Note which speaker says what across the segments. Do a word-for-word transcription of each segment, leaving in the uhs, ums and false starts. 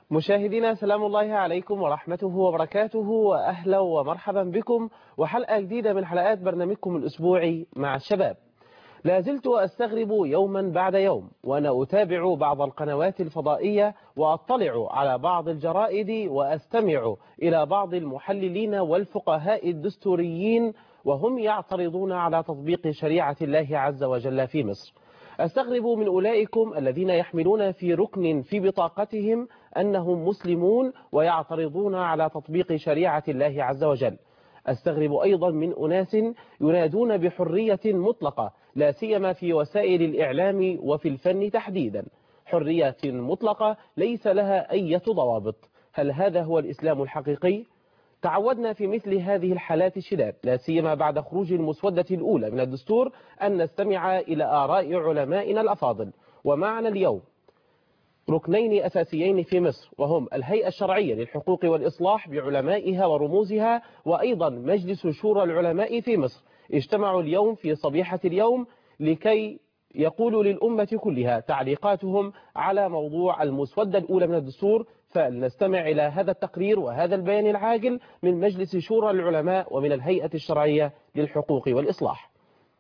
Speaker 1: مشاهدينا سلام الله عليكم ورحمته وبركاته، وأهلا ومرحبا بكم وحلقة جديدة من حلقات برنامجكم الأسبوعي مع الشباب. لا زلت أستغرب يوما بعد يوم وأنا أتابع بعض القنوات الفضائية وأطلع على بعض الجرائد وأستمع إلى بعض المحللين والفقهاء الدستوريين وهم يعترضون على تطبيق شريعة الله عز وجل في مصر. أستغرب من أولئكم الذين يحملون في ركن في بطاقتهم أنهم مسلمون ويعترضون على تطبيق شريعة الله عز وجل. أستغرب أيضا من أناس ينادون بحرية مطلقة لا سيما في وسائل الإعلام وفي الفن تحديدا، حرية مطلقة ليس لها أي ضوابط. هل هذا هو الإسلام الحقيقي؟ تعودنا في مثل هذه الحالات الشداد لا سيما بعد خروج المسودة الأولى من الدستور أن نستمع إلى آراء علمائنا الأفاضل. ومعنا اليوم ركنين أساسيين في مصر، وهم الهيئة الشرعية للحقوق والإصلاح بعلمائها ورموزها، وأيضا مجلس شورى العلماء في مصر. اجتمعوا اليوم في صبيحة اليوم لكي يقولوا للأمة كلها تعليقاتهم على موضوع المسودة الأولى من الدستور. فلنستمع إلى هذا التقرير وهذا البيان العاجل من مجلس شورى العلماء ومن الهيئة الشرعية للحقوق والإصلاح.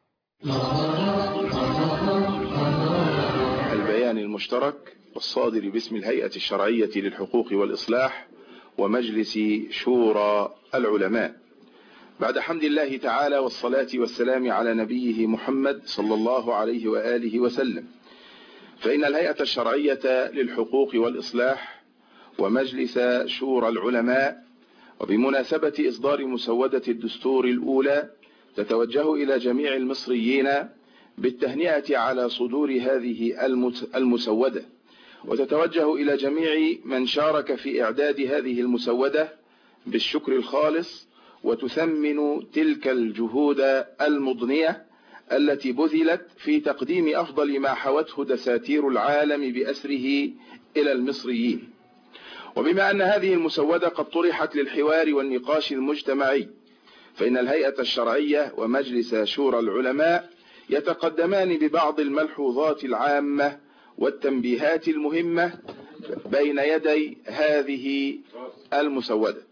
Speaker 2: البيان المشترك الصادر باسم الهيئة الشرعية للحقوق والإصلاح ومجلس شورى العلماء، بعد حمد الله تعالى والصلاة والسلام على نبيه محمد صلى الله عليه وآله وسلم، فإن الهيئة الشرعية للحقوق والإصلاح ومجلس شورى العلماء وبمناسبة إصدار مسودة الدستور الأولى تتوجه إلى جميع المصريين بالتهنئة على صدور هذه المسودة، وتتوجه إلى جميع من شارك في إعداد هذه المسودة بالشكر الخالص، وتثمن تلك الجهود المضنية التي بذلت في تقديم أفضل ما حوته دساتير العالم بأسره إلى المصريين. وبما أن هذه المسودة قد طرحت للحوار والنقاش المجتمعي، فإن الهيئة الشرعية ومجلس شورى العلماء يتقدمان ببعض الملحوظات العامة والتنبيهات المهمة بين يدي هذه المسودة.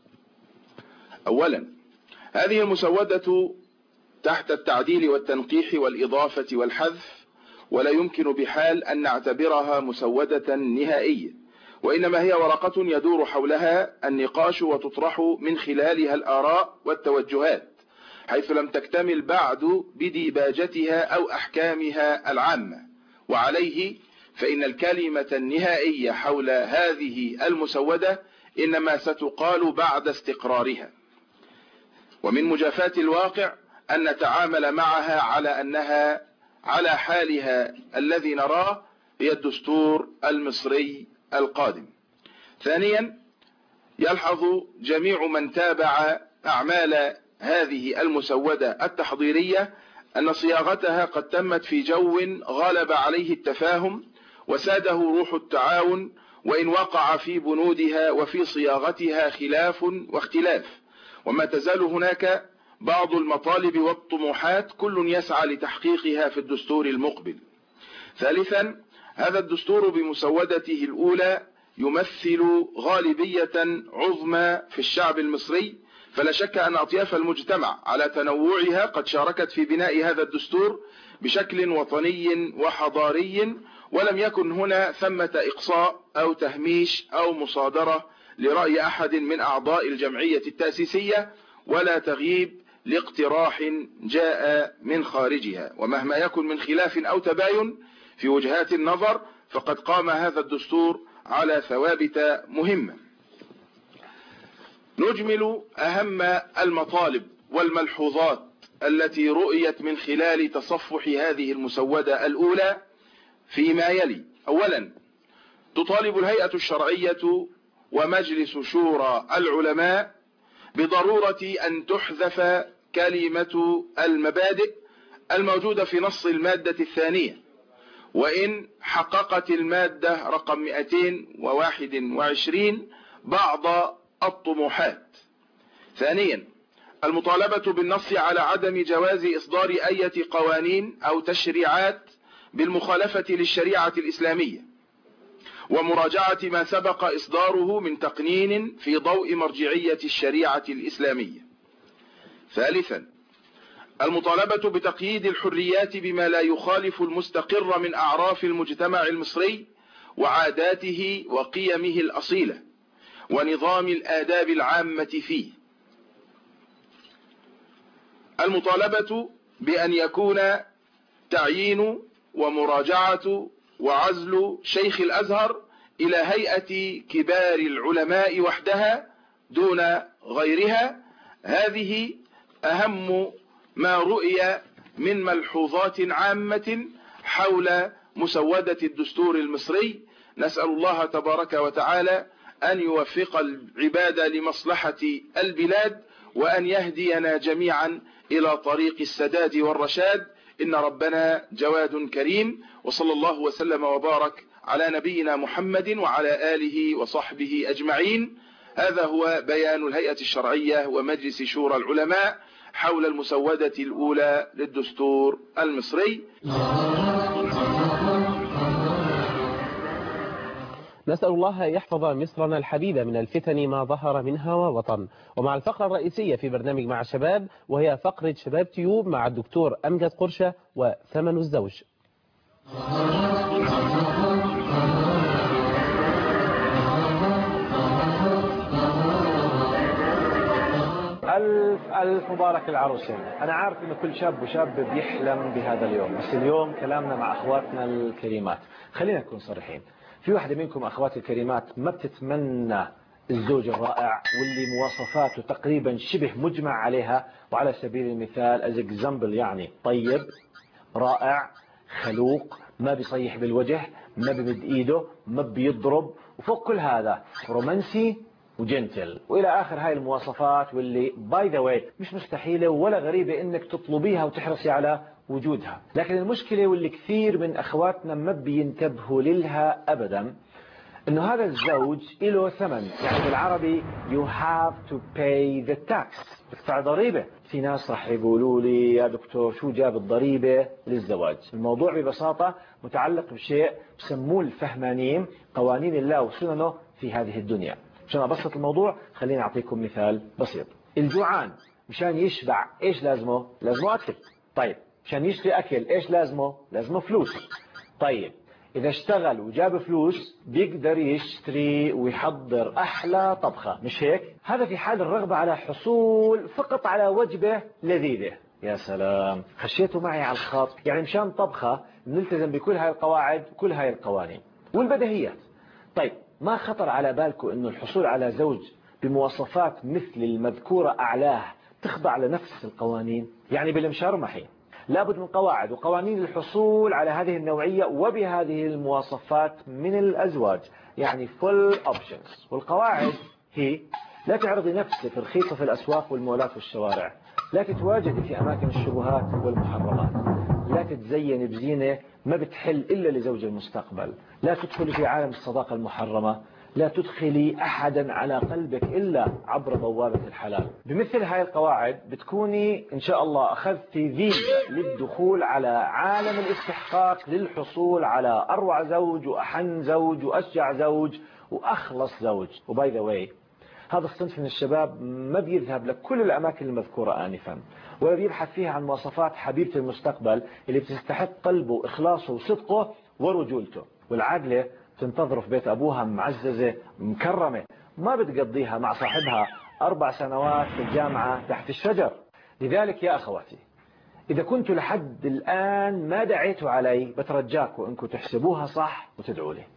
Speaker 2: أولا، هذه المسودة تحت التعديل والتنقيح والإضافة والحذف، ولا يمكن بحال أن نعتبرها مسودة نهائية، وإنما هي ورقة يدور حولها النقاش وتطرح من خلالها الآراء والتوجهات، حيث لم تكتمل بعد بديباجتها أو أحكامها العامة. وعليه فإن الكلمة النهائية حول هذه المسودة إنما ستقال بعد استقرارها، ومن مجافات الواقع أن نتعامل معها على أنها على حالها الذي نراه هي الدستور المصري القادم. ثانيا، يلحظ جميع من تابع أعمال هذه المسودة التحضيرية أن صياغتها قد تمت في جو غلب عليه التفاهم وساده روح التعاون، وإن وقع في بنودها وفي صياغتها خلاف واختلاف، وما تزال هناك بعض المطالب والطموحات كل يسعى لتحقيقها في الدستور المقبل. ثالثا، هذا الدستور بمسودته الأولى يمثل غالبية عظمى في الشعب المصري، فلا شك أن أطياف المجتمع على تنوعها قد شاركت في بناء هذا الدستور بشكل وطني وحضاري، ولم يكن هنا ثمة إقصاء أو تهميش أو مصادرة لرأي أحد من أعضاء الجمعية التأسيسية، ولا تغييب لاقتراح جاء من خارجها. ومهما يكن من خلاف أو تباين في وجهات النظر، فقد قام هذا الدستور على ثوابت مهمة. نجمل أهم المطالب والملحوظات التي رؤيت من خلال تصفح هذه المسودة الأولى فيما يلي. أولا، تطالب الهيئة الشرعية ومجلس شورى العلماء بضرورة أن تحذف كلمة المبادئ الموجودة في نص المادة الثانية، وإن حققت المادة رقم مئتين وواحد وعشرين بعض الطموحات. ثانيا، المطالبة بالنص على عدم جواز إصدار أي قوانين أو تشريعات بالمخالفة للشريعة الإسلامية، ومراجعة ما سبق إصداره من تقنين في ضوء مرجعية الشريعة الإسلامية. ثالثا، المطالبة بتقييد الحريات بما لا يخالف المستقر من أعراف المجتمع المصري وعاداته وقيمه الأصيلة ونظام الآداب العامة فيه. المطالبة بأن يكون تعيين ومراجعة وعزل شيخ الأزهر إلى هيئة كبار العلماء وحدها دون غيرها، هذه أهم ما رؤي من ملحوظات عامة حول مسودة الدستور المصري. نسأل الله تبارك وتعالى أن يوفق العباد لمصلحة البلاد وأن يهدينا جميعا إلى طريق السداد والرشاد، إن ربنا جواد كريم. وصلى الله وسلم وبارك على نبينا محمد وعلى آله وصحبه أجمعين. هذا هو بيان الهيئة الشرعية ومجلس شورى العلماء حول المسودة الأولى للدستور المصري.
Speaker 1: نسأل الله يحفظ مصرنا الحبيبة من الفتن ما ظهر منها وبطن. ومع الفقرة الرئيسية في برنامج مع الشباب، وهي فقرة شباب تيوب مع الدكتور أمجد قرشة وثمن الزوج.
Speaker 3: ألف ألف مبارك العروسين. أنا عارف إن كل شاب وشاب بيحلم بهذا اليوم، بس اليوم كلامنا مع أخواتنا الكريمات. خلينا نكون صريحين، في واحدة منكم أخواتي الكريمات ما بتتمنى الزوج الرائع واللي مواصفاته تقريبا شبه مجمع عليها، وعلى سبيل المثال از اكزامبل يعني طيب، رائع، خلوق، ما بيصيح بالوجه، ما بمد ايده، ما بيضرب، وفوق كل هذا رومانسي وجنتل والى اخر هاي المواصفات، واللي باي ذا واي مش مستحيله ولا غريبه انك تطلبيها وتحرصي على وجودها. لكن المشكله واللي كثير من اخواتنا ما بينتبهوا لها ابدا، انه هذا الزوج له ثمن. يعني بالعربي you have to pay the tax، تدفع ضريبه. في ناس راح يقولوا لي يا دكتور شو جاب الضريبه للزواج؟ الموضوع ببساطه متعلق بشيء بسموه الفهمانين، قوانين الله وسننه في هذه الدنيا. عشان أبسط الموضوع خليني أعطيكم مثال بسيط. الجوعان مشان يشبع إيش لازمه؟ لازمه أكل. طيب مشان يشتري أكل إيش لازمه؟ لازمه فلوس. طيب إذا اشتغل وجاب فلوس بيقدر يشتري ويحضر أحلى طبخة، مش هيك؟ هذا في حال الرغبة على حصول فقط على وجبة لذيذة. يا سلام، خشيتوا معي على الخط. يعني مشان طبخة نلتزم بكل هاي القواعد وكل هاي القوانين والبديهيات. طيب ما خطر على بالكم أنه الحصول على زوج بمواصفات مثل المذكورة أعلاه تخضع لنفس القوانين؟ يعني بالمشرمحي لابد من قواعد وقوانين للحصول على هذه النوعية وبهذه المواصفات من الأزواج، يعني full options. والقواعد هي: لا تعرضي نفسك رخيصة في الأسواق والمولات والشوارع، لا تتواجدي في أماكن الشبهات والمحرمات، لا تتزين بزينة ما بتحل إلا لزوج المستقبل، لا تدخلي في عالم الصداقة المحرمة، لا تدخلي أحدا على قلبك إلا عبر بوابة الحلال. بمثل هاي القواعد بتكوني إن شاء الله أخذتي فيزا للدخول على عالم الاستحقاق للحصول على أروع زوج وأحن زوج وأشجع زوج وأخلص زوج. وباي ذا واي هذا الصنف من الشباب ما بيذهب لكل الأماكن المذكورة آنفا، ولا بيبحث فيها عن مواصفات حبيبة المستقبل اللي بتستحق قلبه وإخلاصه وصدقه ورجولته. والعاقلة تنتظر في بيت أبوها معززة مكرمة، ما بتقضيها مع صاحبها أربع سنوات في الجامعة تحت الشجر. لذلك يا أخواتي، إذا كنتوا لحد الآن ما دعيتوا علي بترجاكم أنكم تحسبوها صح وتدعوا لي.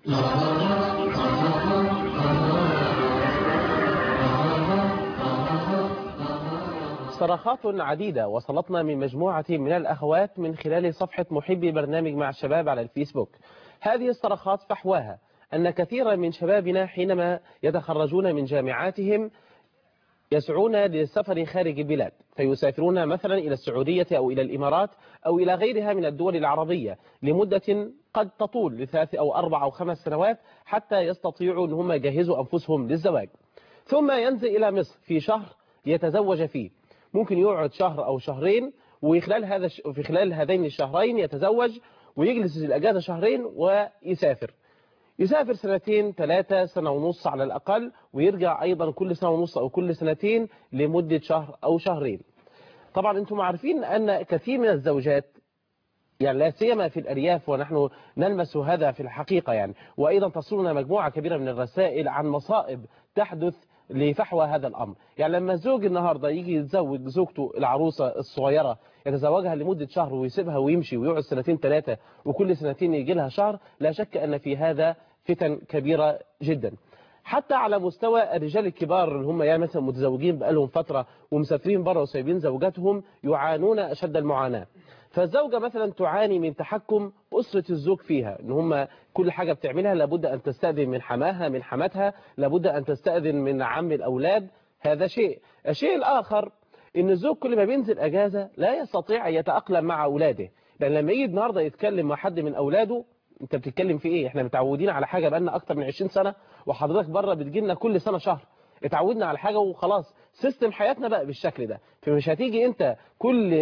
Speaker 1: صراخات عديدة وصلتنا من مجموعة من الأخوات من خلال صفحة محبي برنامج مع الشباب على الفيسبوك. هذه الصراخات فحواها أن كثيرا من شبابنا حينما يتخرجون من جامعاتهم يسعون للسفر خارج البلاد، فيسافرون مثلا إلى السعودية أو إلى الإمارات أو إلى غيرها من الدول العربية لمدة قد تطول لثلاث أو أربع أو خمس سنوات حتى يستطيعوا أن هم يجهزوا أنفسهم للزواج، ثم ينزل إلى مصر في شهر ليتزوج فيه. ممكن يقعد شهر أو شهرين، وخلال هذا في خلال هذين الشهرين يتزوج ويجلس الأجازة شهرين ويسافر. يسافر سنتين ثلاثة سنة ونص على الأقل، ويرجع أيضا كل سنة ونص أو كل سنتين لمدة شهر أو شهرين. طبعا أنتم عارفين أن كثير من الزوجات يعني لا سيما في الأرياف، ونحن نلمس هذا في الحقيقة يعني، وأيضا تصلنا مجموعة كبيرة من الرسائل عن مصائب تحدث لفحوى هذا الأمر. يعني لما الزوج النهاردة يجي يتزوج زوجته العروسة الصغيرة، يتزوجها لمدة شهر ويسيبها ويمشي ويقعد سنتين ثلاثة وكل سنتين يجي لها شهر، لا شك أن في هذا فتن كبيرة جدا. حتى على مستوى الرجال الكبار اللي هم يعني مثلا متزوجين بقالهم فترة ومسافرين بره وسايبين زوجاتهم، يعانون أشد المعاناة. فالزوجة مثلا تعاني من تحكم أسرة الزوج فيها، ان هم كل حاجة بتعملها لابد أن تستأذن من حماها من حماتها، لابد أن تستأذن من عم الأولاد. هذا شيء. الشيء الآخر ان الزوج كل ما بينزل أجازة لا يستطيع أن يتأقلم مع أولاده، لأن لما يجي النهاردة يتكلم مع حد من أولاده، انت بتتكلم في ايه؟ احنا متعودين على حاجة بقالنا أكتر من عشرين سنة، وحضرتك بره بتجيلنا كل سنة شهر، اتعودنا على حاجة وخلاص، سيستم حياتنا بقى بالشكل ده. فمش هتيجي انت كل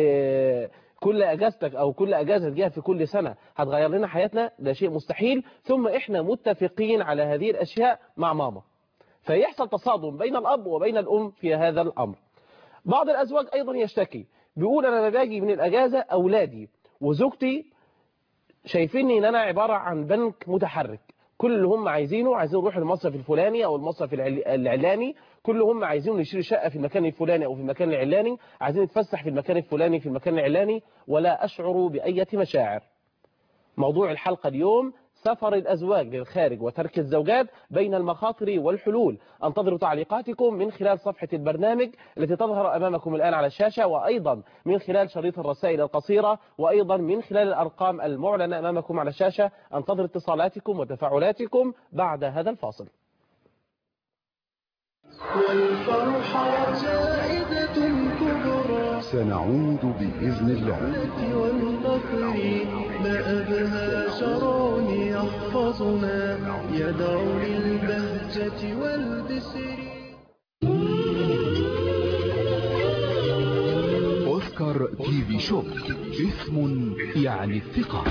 Speaker 1: كل اجازتك او كل اجازه تجيها في كل سنه هتغير لنا حياتنا، ده شيء مستحيل. ثم احنا متفقين على هذه الاشياء مع ماما، فيحصل تصادم بين الاب وبين الام في هذا الامر. بعض الازواج ايضا يشتكي، بيقول انا لما باجي من الاجازه اولادي وزوجتي شايفيني ان انا عباره عن بنك متحرك، كل اللي هم عايزينه عايزين نروح المصرف الفلاني او المصرف العلاني، كل هم عايزين نشتري شقه في المكان الفلاني او في المكان العلاني، عايزين نتفسح في المكان الفلاني في المكان العلاني، ولا اشعر باي مشاعر. موضوع الحلقه اليوم سفر الازواج للخارج وترك الزوجات بين المخاطر والحلول. انتظروا تعليقاتكم من خلال صفحه البرنامج التي تظهر امامكم الان على الشاشه، وايضا من خلال شريط الرسائل القصيره، وايضا من خلال الارقام المعلنه امامكم على الشاشه. انتظر اتصالاتكم وتفاعلاتكم بعد هذا الفاصل.
Speaker 4: والفرحة زائدة كبرى،
Speaker 5: سنعود بإذن الله.
Speaker 4: والفخر ما أبهى شرع يحفظنا، يدعو للبهجة والبسر.
Speaker 5: أوسكار تي في شوب، اسم يعني الثقة.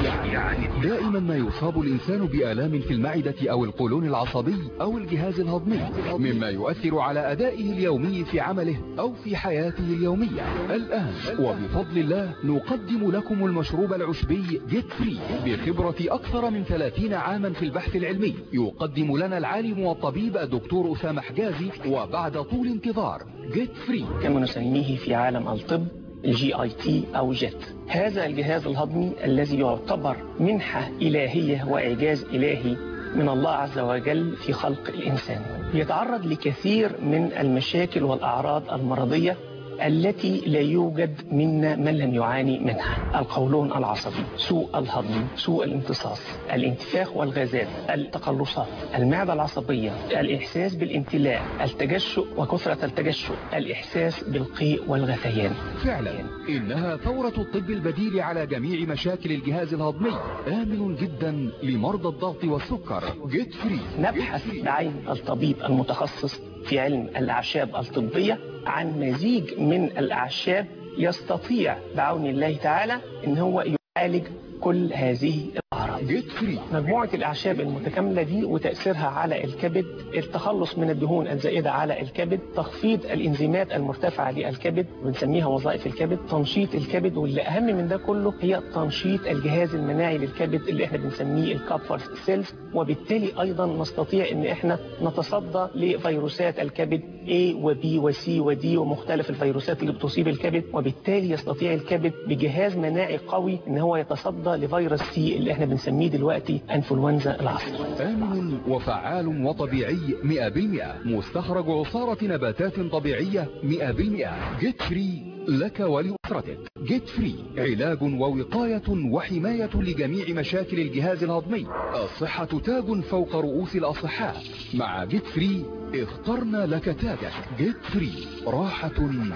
Speaker 5: دائما ما يصاب الإنسان بآلام في المعدة أو القولون العصبي أو الجهاز الهضمي، مما يؤثر على أدائه اليومي في عمله أو في حياته اليومية. الآن وبفضل الله نقدم لكم المشروب العشبي جيت فري بخبرة أكثر من ثلاثين عاما في البحث العلمي. يقدم لنا العالم والطبيب الدكتور أسامة حجازي، وبعد طول انتظار جيت فري
Speaker 6: كما نسميه في عالم الطب الجي اي تي او جيت. هذا الجهاز الهضمي الذي يعتبر منحة إلهية وإعجاز إلهي من الله عز وجل في خلق الإنسان، يتعرض لكثير من المشاكل والأعراض المرضية التي لا يوجد منا من لم يعاني منها. القولون العصبي، سوء الهضم، سوء الامتصاص، الانتفاخ والغازات، التقلصات، المعدة العصبية، الإحساس بالامتلاء، التجشؤ وكثرة التجشؤ، الإحساس بالقيء والغثيان.
Speaker 5: فعلا إنها ثورة الطب البديل على جميع مشاكل الجهاز الهضمي، آمن جدا لمرضى الضغط والسكر. جيت فري.
Speaker 6: نبحث بعين الطبيب المتخصص في علم الأعشاب الطبية عن مزيج من الأعشاب يستطيع بعون الله تعالى ان هو يعالج كل هذه الأعراض.
Speaker 5: جيت فري.
Speaker 6: مجموعة الأعشاب المتكاملة دي وتأثيرها على الكبد، التخلص من الدهون الزائدة على الكبد، تخفيض الإنزيمات المرتفعة للكبد بنسميها وظائف الكبد، تنشيط الكبد، واللي أهم من ده كله هي تنشيط الجهاز المناعي للكبد اللي احنا بنسميه الكابفر سيلز، وبالتالي أيضا نستطيع ان احنا نتصدى لفيروسات الكبد A و B و C و D ومختلف الفيروسات اللي بتصيب الكبد، وبالتالي يستطيع الكبد بجهاز مناعي قوي ان هو يتصدى لفيروس سي اللي احنا بنسميه دلوقتي انفلونزا العصر.
Speaker 5: آمن وفعال وطبيعي مئة بالمئة، مستخرج عصارة نباتات طبيعية مئة بالمئة. جيت فري لك ولأسرتك. جيت فري علاج ووقاية وحماية لجميع مشاكل الجهاز الهضمي. الصحة تاج فوق رؤوس الأصحاء. مع جيت فري اخترنا لك تاجك. جيت فري راحة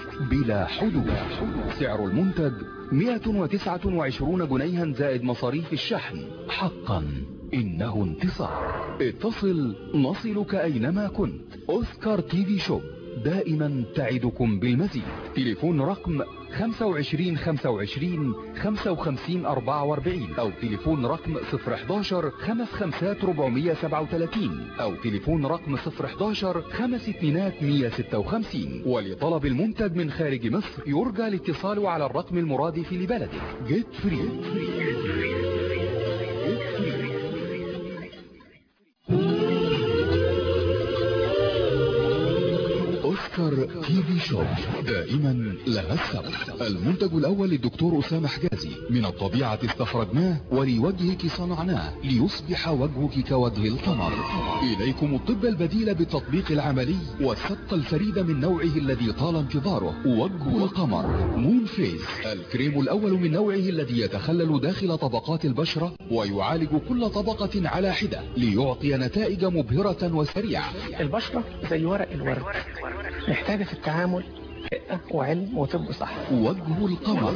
Speaker 5: بلا حدود. سعر المنتج مئة وتسعة وعشرين جنيها زائد مصاريف الشحن. حقا إنه انتصار. اتصل نصلك أينما كنت. أوسكار تي في شوب دائما تعدكم بالمزيد. تليفون رقم خمسة وعشرين خمسة وعشرين خمسة وخمسين أربعة وأربعين أو تليفون رقم صفر حداشر خمس خمسات أربعمية سبعة وثلاثين أو تليفون رقم صفر حداشر خمس اتنينات مية ستة وخمسين. ولطلب المنتج من خارج مصر يرجى الاتصال على الرقم المرادف لبلدك. جيت فري. أوسكار تي في شوب دائما لها السبق. المنتج الأول للدكتور أسامة حجازي. من الطبيعة استخرجناه ولوجهك صنعناه ليصبح وجهك كوجه القمر. إليكم الطب البديل بالتطبيق العملي والسبق الفريد من نوعه الذي طال انتظاره. وجه القمر مون فيس، الكريم الأول من نوعه الذي يتخلل داخل طبقات البشرة ويعالج كل طبقة على حدة ليعطي نتائج مبهرة وسريعة.
Speaker 6: البشرة زي ورق الورد، محتاجة في التعامل رقة وعلم وطب صح.
Speaker 5: وجه القمر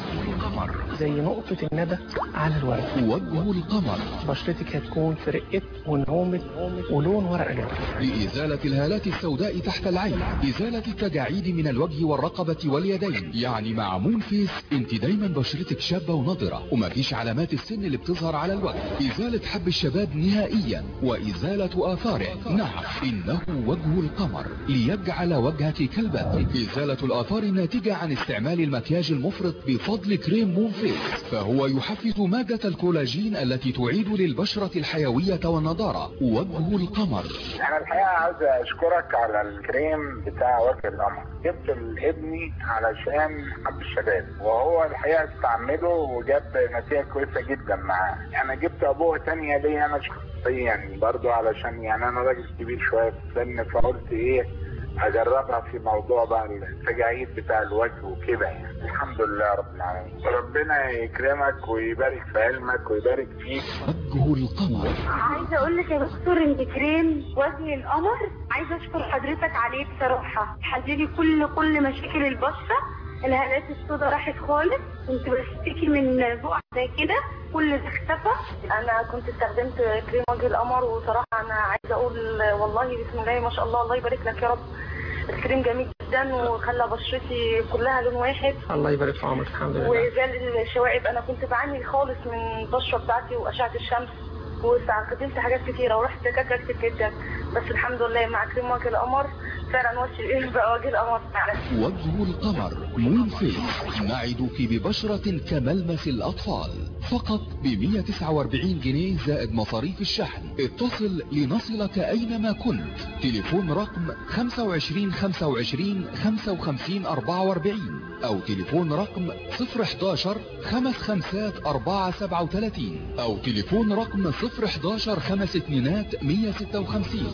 Speaker 6: زي نقطة الندى على الورد.
Speaker 5: وجه القمر
Speaker 6: بشرتك هتكون في رقة ونعومة ولون ورق الورد.
Speaker 5: لإزالة الهالات السوداء تحت العين، إزالة التجاعيد من الوجه والرقبة واليدين. يعني مع مون فيس انت دايما بشرتك شابة ونضرة ومفيش علامات السن اللي بتظهر على الوجه. إزالة حب الشباب نهائيا وإزالة آثاره. نعم، إنه وجه القمر ليجعل وجهك كالبدر. إزالة الآثار الناتجة عن استعمال المكياج المفرط بفضل كريم مون فيس، فهو يحفز مادة الكولاجين التي تعيد للبشرة الحيوية والنضارة. وجه القمر.
Speaker 7: أنا الحقيقة عاوز أشكرك على الكريم بتاع وجه القمر. جبت لابني علشان حب الشباب وهو الحقيقة استعمله وجاب نتيجة كويسة جدا معاه. أنا جبت أبوه تانية ليه أنا شخصيا برضو علشان يعني أنا راجل كبير شوية في السن، فقلت إيه اجربها في موضوع بقى التجاعيد بتاع الوجه وكده يعني. الحمد لله رب العالمين، ربنا يكرمك ويبارك في علمك ويبارك فيك.
Speaker 5: وجه القمر.
Speaker 8: عايزه اقول لك يا دكتور ان كريم وجه القمر عايزه اشكر حضرتك عليه بصراحه، حللي كل كل مشاكل البشره. الهالات السوداء راحت خالص، كنت بشتكي من بقع زي كده كل ده اختفى. انا كنت استخدمت كريم وجه القمر وصراحه انا عايزه اقول والله بسم الله ما شاء الله، الله يبارك لك يا رب. الكريم جميل جدا وخلى بشرتي كلها لون واحد.
Speaker 6: الله يبارك في عمرك. الحمد لله.
Speaker 8: وزال الشوائب، انا كنت بعاني خالص من البشره بتاعتي واشعه الشمس واستخدمت حاجات كتيره ورحت دكاتره كتير جدا، بس الحمد لله مع كريم وجه القمر فعلا وجه بقى وجه القمر فعلا.
Speaker 5: وجه القمر مون فيس، نعدك ببشرة كملمس الأطفال فقط ب مية وتسعة وأربعين جنيه زائد مصاريف الشحن. اتصل لنصلك أينما كنت. تليفون رقم خمسة وعشرين خمسة وعشرين خمسة وخمسين أربعة وأربعين أو تليفون رقم صفر حداشر خمس خمسات أربعة سبعة وثلاثين أو تليفون رقم صفر حداشر خمس اتنينات مية ستة وخمسين.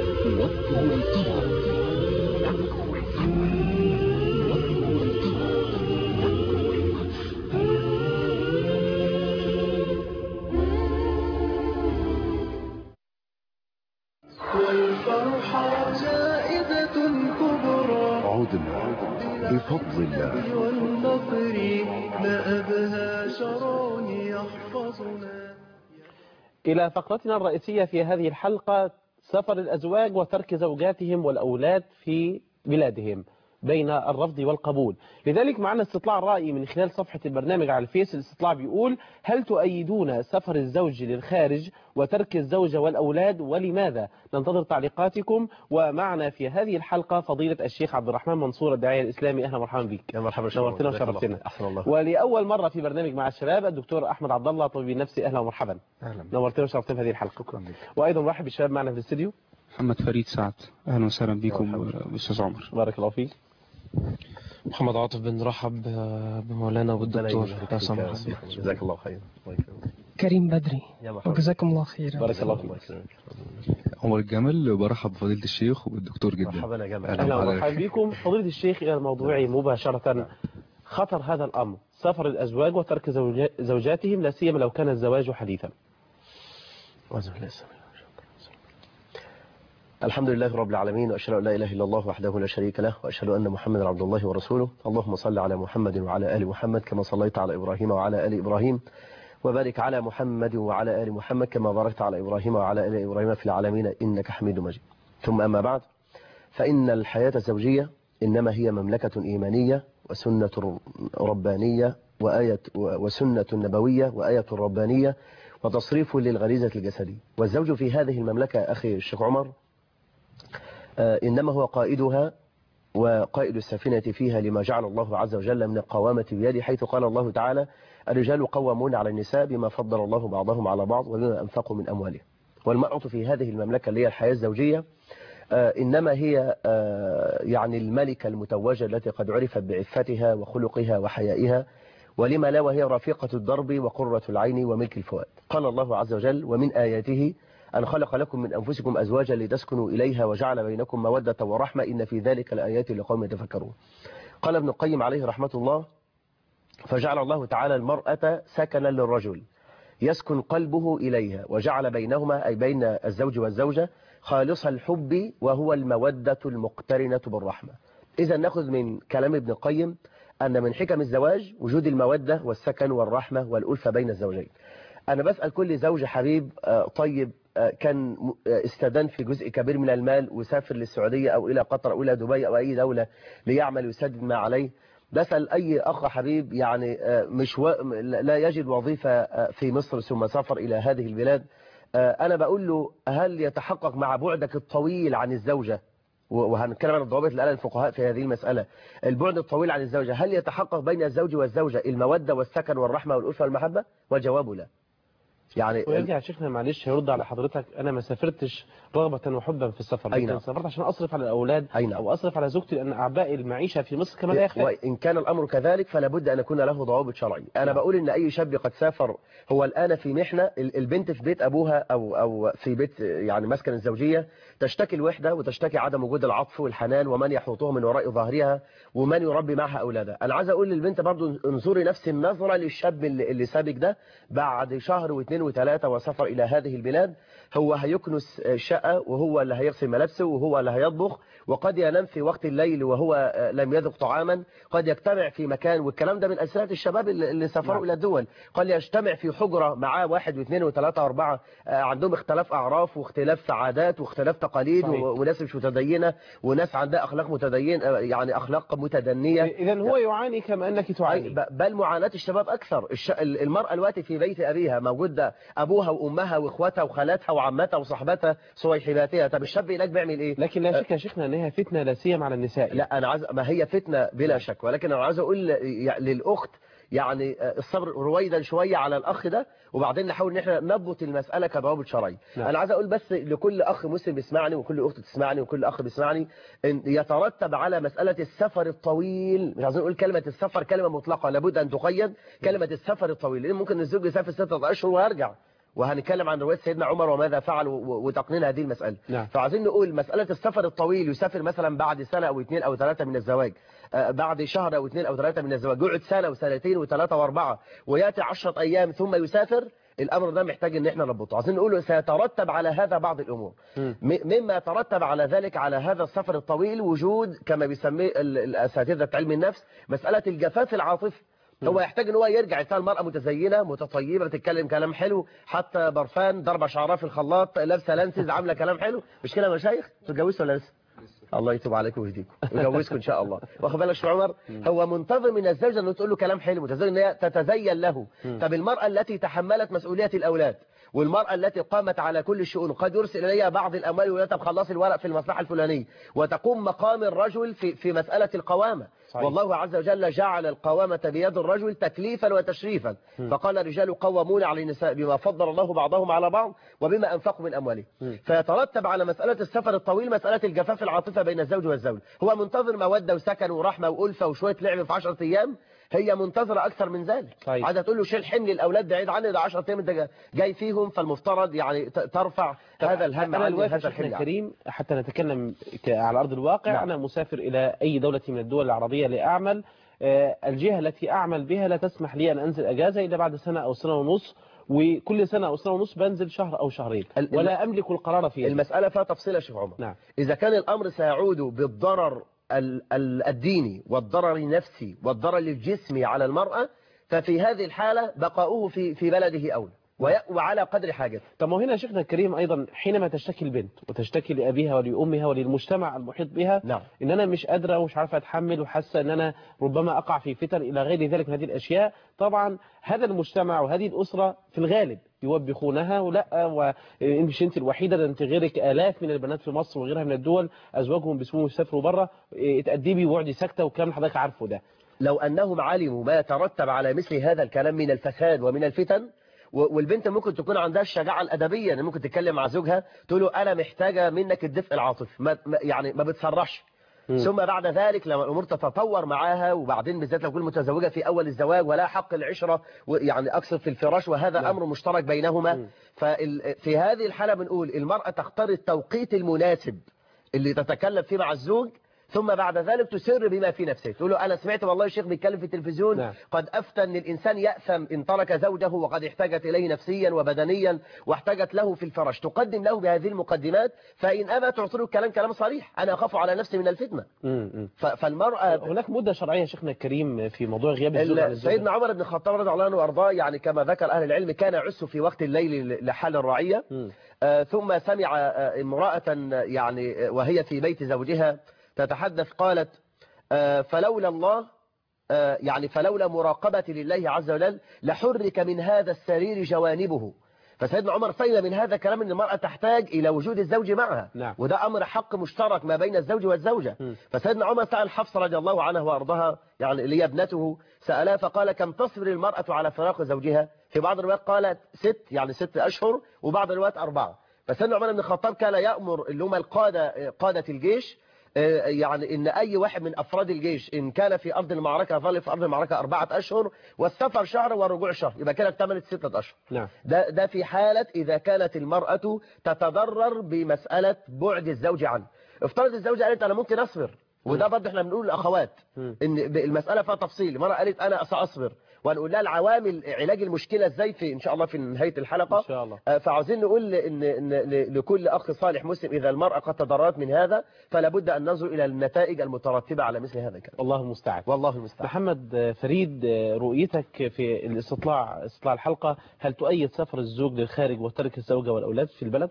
Speaker 5: وجه القمر.
Speaker 4: والفرحة زائدة كبرى.
Speaker 9: عدنا بفضل الله
Speaker 4: والنصر ما أبهى شرع يحفظنا.
Speaker 1: إلى فقرتنا الرئيسية في هذه الحلقة، سفر الأزواج وترك زوجاتهم والأولاد في بلادهم بين الرفض والقبول. لذلك معنا استطلاع رأي من خلال صفحة البرنامج على الفيس. الاستطلاع بيقول: هل تؤيدون سفر الزوج للخارج وترك الزوجة والأولاد ولماذا؟ ننتظر تعليقاتكم. ومعنا في هذه الحلقة فضيلة الشيخ عبد الرحمن منصور الداعية الإسلامي. أهلا ومرحبا بك.
Speaker 3: يا مرحبا،
Speaker 1: نورتنا وشرفتنا.
Speaker 3: أحسن الله.
Speaker 1: ولأول مرة في برنامج مع الشباب الدكتور أحمد عبد الله طبيب نفسي. أهلا ومرحبا.
Speaker 3: أهلا.
Speaker 1: نورتنا وشرفتنا في هذه الحلقة. شكرا لك. وأيضا مرحب بالشباب معنا في الاستديو.
Speaker 10: محمد فريد سعد، أهلا وسهلا بكم أستاذ عمر.
Speaker 1: بارك الله فيك.
Speaker 11: محمد عاطف، بنرحب بمولانا والدكتور.
Speaker 3: جزاك الله خير.
Speaker 12: كريم بدري، وجزاكم الله خيرا.
Speaker 1: بارك الله فيك.
Speaker 10: عمر الجمل، برحب بفضيلة الشيخ والدكتور جدا.
Speaker 1: مرحبا يا جمال. اهلا ومرحبا بكم. فضيلة الشيخ، الى الموضوع مباشرة. خطر هذا الامر، سفر الازواج وترك زوجاتهم، لا سيما لو كان الزواج حديثا.
Speaker 11: الحمد لله رب العالمين، وأشهد أن لا إله إلا الله وحده لا شريك له، وأشهد أن محمدا عبد الله ورسوله. اللهم صل على محمد وعلى آل محمد كما صليت على إبراهيم وعلى آل إبراهيم، وبارك على محمد وعلى آل محمد كما باركت على إبراهيم وعلى آل إبراهيم في العالمين إنك حميد مجيد. ثم أما بعد، فإن الحياة الزوجية إنما هي مملكة إيمانية وسنة ربانية وآية وسنة نبوية وآية ربانية وتصريف للغريزة الجسدية. والزوج في هذه المملكة أخي الشيخ عمر إنما هو قائدها وقائد السفينة فيها لما جعل الله عز وجل من القوامة بيده، حيث قال الله تعالى الرجال قوامون على النساء بما فضل الله بعضهم على بعض وبما أنفقوا من أموالهم. والمرأة في هذه المملكة اللي هي الحياة الزوجية إنما هي يعني الملكة المتوجة التي قد عرفت بعفتها وخلقها وحيائها، ولما لا وهي رفيقة الدرب وقرة العين وملك الفؤاد. قال الله عز وجل ومن آياته أن خلق لكم من أنفسكم أزواجا لتسكنوا إليها وجعل بينكم مودة ورحمة إن في ذلك لآيات لقوم يتفكرون. قال ابن القيم عليه رحمة الله فجعل الله تعالى المرأة سكنا للرجل يسكن قلبه إليها، وجعل بينهما أي بين الزوج والزوجة خالص الحب وهو المودة المقترنة بالرحمة. إذا نأخذ من كلام ابن القيم أن من حكم الزواج وجود المودة والسكن والرحمة والألفة بين الزوجين. أنا بسأل كل زوج حبيب طيب كان استدان في جزء كبير من المال وسافر للسعودية أو إلى قطر أو إلى دبي أو أي دولة ليعمل ويسدد ما عليه، بسأل أي أخ حبيب يعني مش و... لا يجد وظيفة في مصر ثم سافر إلى هذه البلاد، أنا بقول له هل يتحقق مع بعدك الطويل عن الزوجة، وهنتكلم عن الضوابط اللي قالها الفقهاء في هذه المسألة، البعد الطويل عن الزوجة هل يتحقق بين الزوج والزوجة المودة والسكن والرحمة والألفة والمحبة؟ والجواب لا. يعني
Speaker 1: ويرجع شيخنا معلش هيرد على حضرتك، انا ما سافرتش رغبة وحبا في السفر، لكن سافرت عشان اصرف على الاولاد او اصرف على زوجتي، لان اعباء المعيشة في مصر كما لا يخفى.
Speaker 11: وان كان الامر كذلك فلا بد ان يكون له ضوابط شرعيه. انا نعم. بقول ان اي شاب قد سافر هو الان في محنة، البنت في بيت ابوها او او في بيت يعني مسكن الزوجية تشتكي الوحدة وتشتكي عدم وجود العطف والحنان ومن يحوطها من وراء ظهرها ومن يربي معها اولادها. انا عايز اقول للبنت برضو انظري نفس النظرة للشاب اللي, اللي سابك ده بعد شهر واثنين وثلاثة وسافر إلى هذه البلاد، هو هيكنس شقة وهو اللي هيغسل ملابسه وهو اللي هيطبخ، وقد ينام في وقت الليل وهو لم يذق طعاما، قد يجتمع في مكان، والكلام ده من أسئلة الشباب اللي سافروا نعم. إلى الدول، قد يجتمع في حجرة معاه واحد واثنين وثلاثة واربعة عندهم اختلاف أعراف واختلاف عادات واختلاف تقاليد صحيح. وناس مش متدينة وناس عندها أخلاق متدين يعني أخلاق متدنية.
Speaker 1: إذا هو يعاني كما أنك تعاني،
Speaker 11: بل معاناة الشباب أكثر. المرأة الوقت في بيت أبيها موجودة أبوها وأمها وإخواتها وخالاتها وعمتها وصحبتها صويحباتها، طب الشاب هناك بيعمل إيه؟
Speaker 1: لكن لا شك يا شيخنا أنها فتنة لا سيما على النساء.
Speaker 11: لا أنا عايز، ما هي فتنة بلا شك، ولكن أنا عايز أقول للأخت يعني الصبر رويدا شوية على الأخ ده، وبعدين نحاول ان احنا نضبط المسألة كضوابط شرعية. نعم. أنا عايز أقول بس لكل أخ مسلم بيسمعني وكل أخت تسمعني وكل أخ بيسمعني إن يترتب على مسألة السفر الطويل، مش عايزين نقول كلمة السفر كلمة مطلقة، لابد أن تقيد كلمة السفر الطويل، لأن ممكن الزوج يسافر ستة أشهر ويرجع، وهنتكلم عن رواية سيدنا عمر وماذا فعل وتقنين هذه المسألة. نعم. فعايزين نقول مسألة السفر الطويل، يسافر مثلا بعد سنة أو اثنين أو ثلاثة من الزواج، بعد شهر أو اثنين أو ثلاثة من الزواج، يقعد سنة وسنتين وثلاثة واربعة ويأتي عشرة أيام ثم يسافر، الأمر ده محتاج ان احنا نربطه. عايزين نقول سيترتب على هذا بعض الأمور. م. مما يترتب على ذلك على هذا السفر الطويل وجود كما بيسميه الأساتذة علم النفس مسألة الجفاف العاطفي. هو يحتاج ان هو يرجع يلاقي المرأة متزينة متطيبة بتتكلم كلام حلو، حتى برفان ضربة شعرها في الخلاط، لابسه لانسز، عامله كلام حلو، مش كده يا مشايخ؟ تتجوزوا ولا لسه؟ الله يتوب عليكم ويهديكم ويجوزكم ان شاء الله. واخد بالك يا عمر؟ هو منتظر من الزوجه انه تقول له كلام حلو، منتظر ان هي تتزين له. طب المرأة التي تحملت مسؤولية الاولاد والمرأة التي قامت على كل الشؤون، قد يرسل اليها بعض الاموال ويقول طب خلصي الورق في المصلحة الفلانية، وتقوم مقام الرجل في في مسألة القوامة. صحيح. والله عز وجل جعل القوامة بيد الرجل تكليفا وتشريفا. م. فقال الرجال قوامون على النساء بما فضل الله بعضهم على بعض وبما أنفقوا من أموالهم. فيترتب على مسألة السفر الطويل مسألة الجفاف العاطفة بين الزوج والزوج. هو منتظر مودة وسكن ورحمة وألفة وشوية لعب في عشرة أيام، هي منتظرة أكثر من ذلك. طيب. عايزة تقول له شيل حمل الأولاد بعيد عني، ده عشرة أيام أنت جاي فيهم، فالمفترض يعني ترفع هذا الهم عن هذا الحمل
Speaker 1: الكريم. حتى نتكلم على أرض الواقع. نعم. أنا مسافر إلى أي دولة من الدول العربية لأعمل، الجهة التي أعمل بها لا تسمح لي أن أنزل أجازة إلا بعد سنة أو سنة ونص، وكل سنة أو سنة ونص بنزل شهر أو شهرين ولا أملك القرار فيها.
Speaker 11: المسألة فيها تفصيل يا شيخ عمر. نعم. إذا كان الأمر سيعود بالضرر الديني والضرر النفسي والضرر الجسمي على المرأة، ففي هذه الحالة بقاؤه في في بلده أولى. وعلى قدر حاجته.
Speaker 1: طب ما هنا يا شيخنا الكريم أيضا حينما تشتكي البنت وتشتكي لأبيها ولأمها وللمجتمع المحيط بها
Speaker 11: نعم.
Speaker 1: إن أنا مش قادرة ومش عارفة أتحمل وحاسة إن أنا ربما أقع في فتن إلى غير ذلك من هذه الأشياء، طبعا هذا المجتمع وهذه الأسرة في الغالب يوبخونها، ولا ومش أنت الوحيدة، ده أنت غيرك آلاف من البنات في مصر وغيرها من الدول أزواجهم بيسموهم يسافروا بره، اتأدبي وعدي ساكتة والكلام حضرتك عارفه ده.
Speaker 11: لو أنهم علموا ما يترتب على مثل هذا الكلام من الفساد ومن الفتن، والبنت ممكن تكون عندها الشجاعة الأدبية، ممكن تتكلم مع زوجها تقول له أنا محتاجة منك الدفء العاطفي، ما يعني ما بتصرحش. ثم بعد ذلك لما الأمور تتطور معاها، وبعدين بالذات لو كنت متزوجة في أول الزواج ولا حق العشرة يعني أقصد في الفراش، وهذا لا. أمر مشترك بينهما. ففي هذه الحالة بنقول المرأة تختار التوقيت المناسب اللي تتكلم فيه مع الزوج، ثم بعد ذلك تسر بما في نفسه، تقول له أنا سمعت والله الشيخ بيتكلم في التلفزيون نعم. قد أفتى أن الإنسان يأثم إن ترك زوجه وقد احتاجت إليه نفسيا وبدنيا واحتاجت له في الفرش، تقدم له بهذه المقدمات، فإن أبى تعطي له الكلام كلام صريح، أنا أخاف على نفسي من الفتنة. فالمرأة
Speaker 1: هناك مدة شرعية شيخنا الكريم في موضوع غياب الزوج عن الزوجة.
Speaker 11: سيدنا عمر بن الخطاب رضي الله عنه وأرضاه يعني كما ذكر أهل العلم كان يعس في وقت الليل لحال الرعية، آه ثم سمع آه امرأة يعني وهي في بيت زوجها تتحدث، قالت آه فلولا الله آه يعني فلولا مراقبة لله عز وجل لحرك من هذا السرير جوانبه. فسيدنا عمر فهم من هذا كلام ان المرأة تحتاج إلى وجود الزوج معها نعم. وده أمر حق مشترك ما بين الزوج والزوجة. م. فسيدنا عمر سأل حفصة رضي الله عنها وأرضها يعني اللي هي ابنته، سألها فقال كم تصبر المرأة على فراق زوجها؟ في بعض الروايات قالت ست يعني ست أشهر، وبعض الروايات أربعة. فسيدنا عمر بن الخطاب كان يأمر اللي هم القادة قادة الجيش يعني ان اي واحد من افراد الجيش ان كان في ارض المعركه ظل في ارض المعركه اربعه اشهر والسفر شهر والرجوع شهر، يبقى كده اكتملت سته اشهر. نعم. ده ده في حاله اذا كانت المراه تتضرر بمساله بعد الزوج عنه. افترض الزوجه قالت انا ممكن اصبر، وده برضه احنا بنقول للاخوات ان المساله فيها تفصيل. المراه قالت انا ساصبر، وهنقول لها العوامل علاج المشكله ازاي في ان شاء الله في نهايه الحلقه ان شاء الله. فعاوزين نقول ان ان لكل اخ صالح مسلم اذا المراه قد تضررت من هذا فلا بد ان ننظر الى النتائج المترتبه على مثل هذا الكلام.
Speaker 1: والله المستعان.
Speaker 11: والله المستعان.
Speaker 1: محمد فريد، رؤيتك في الاستطلاع استطلاع الحلقه، هل تؤيد سفر الزوج للخارج وترك الزوجه والاولاد في البلد؟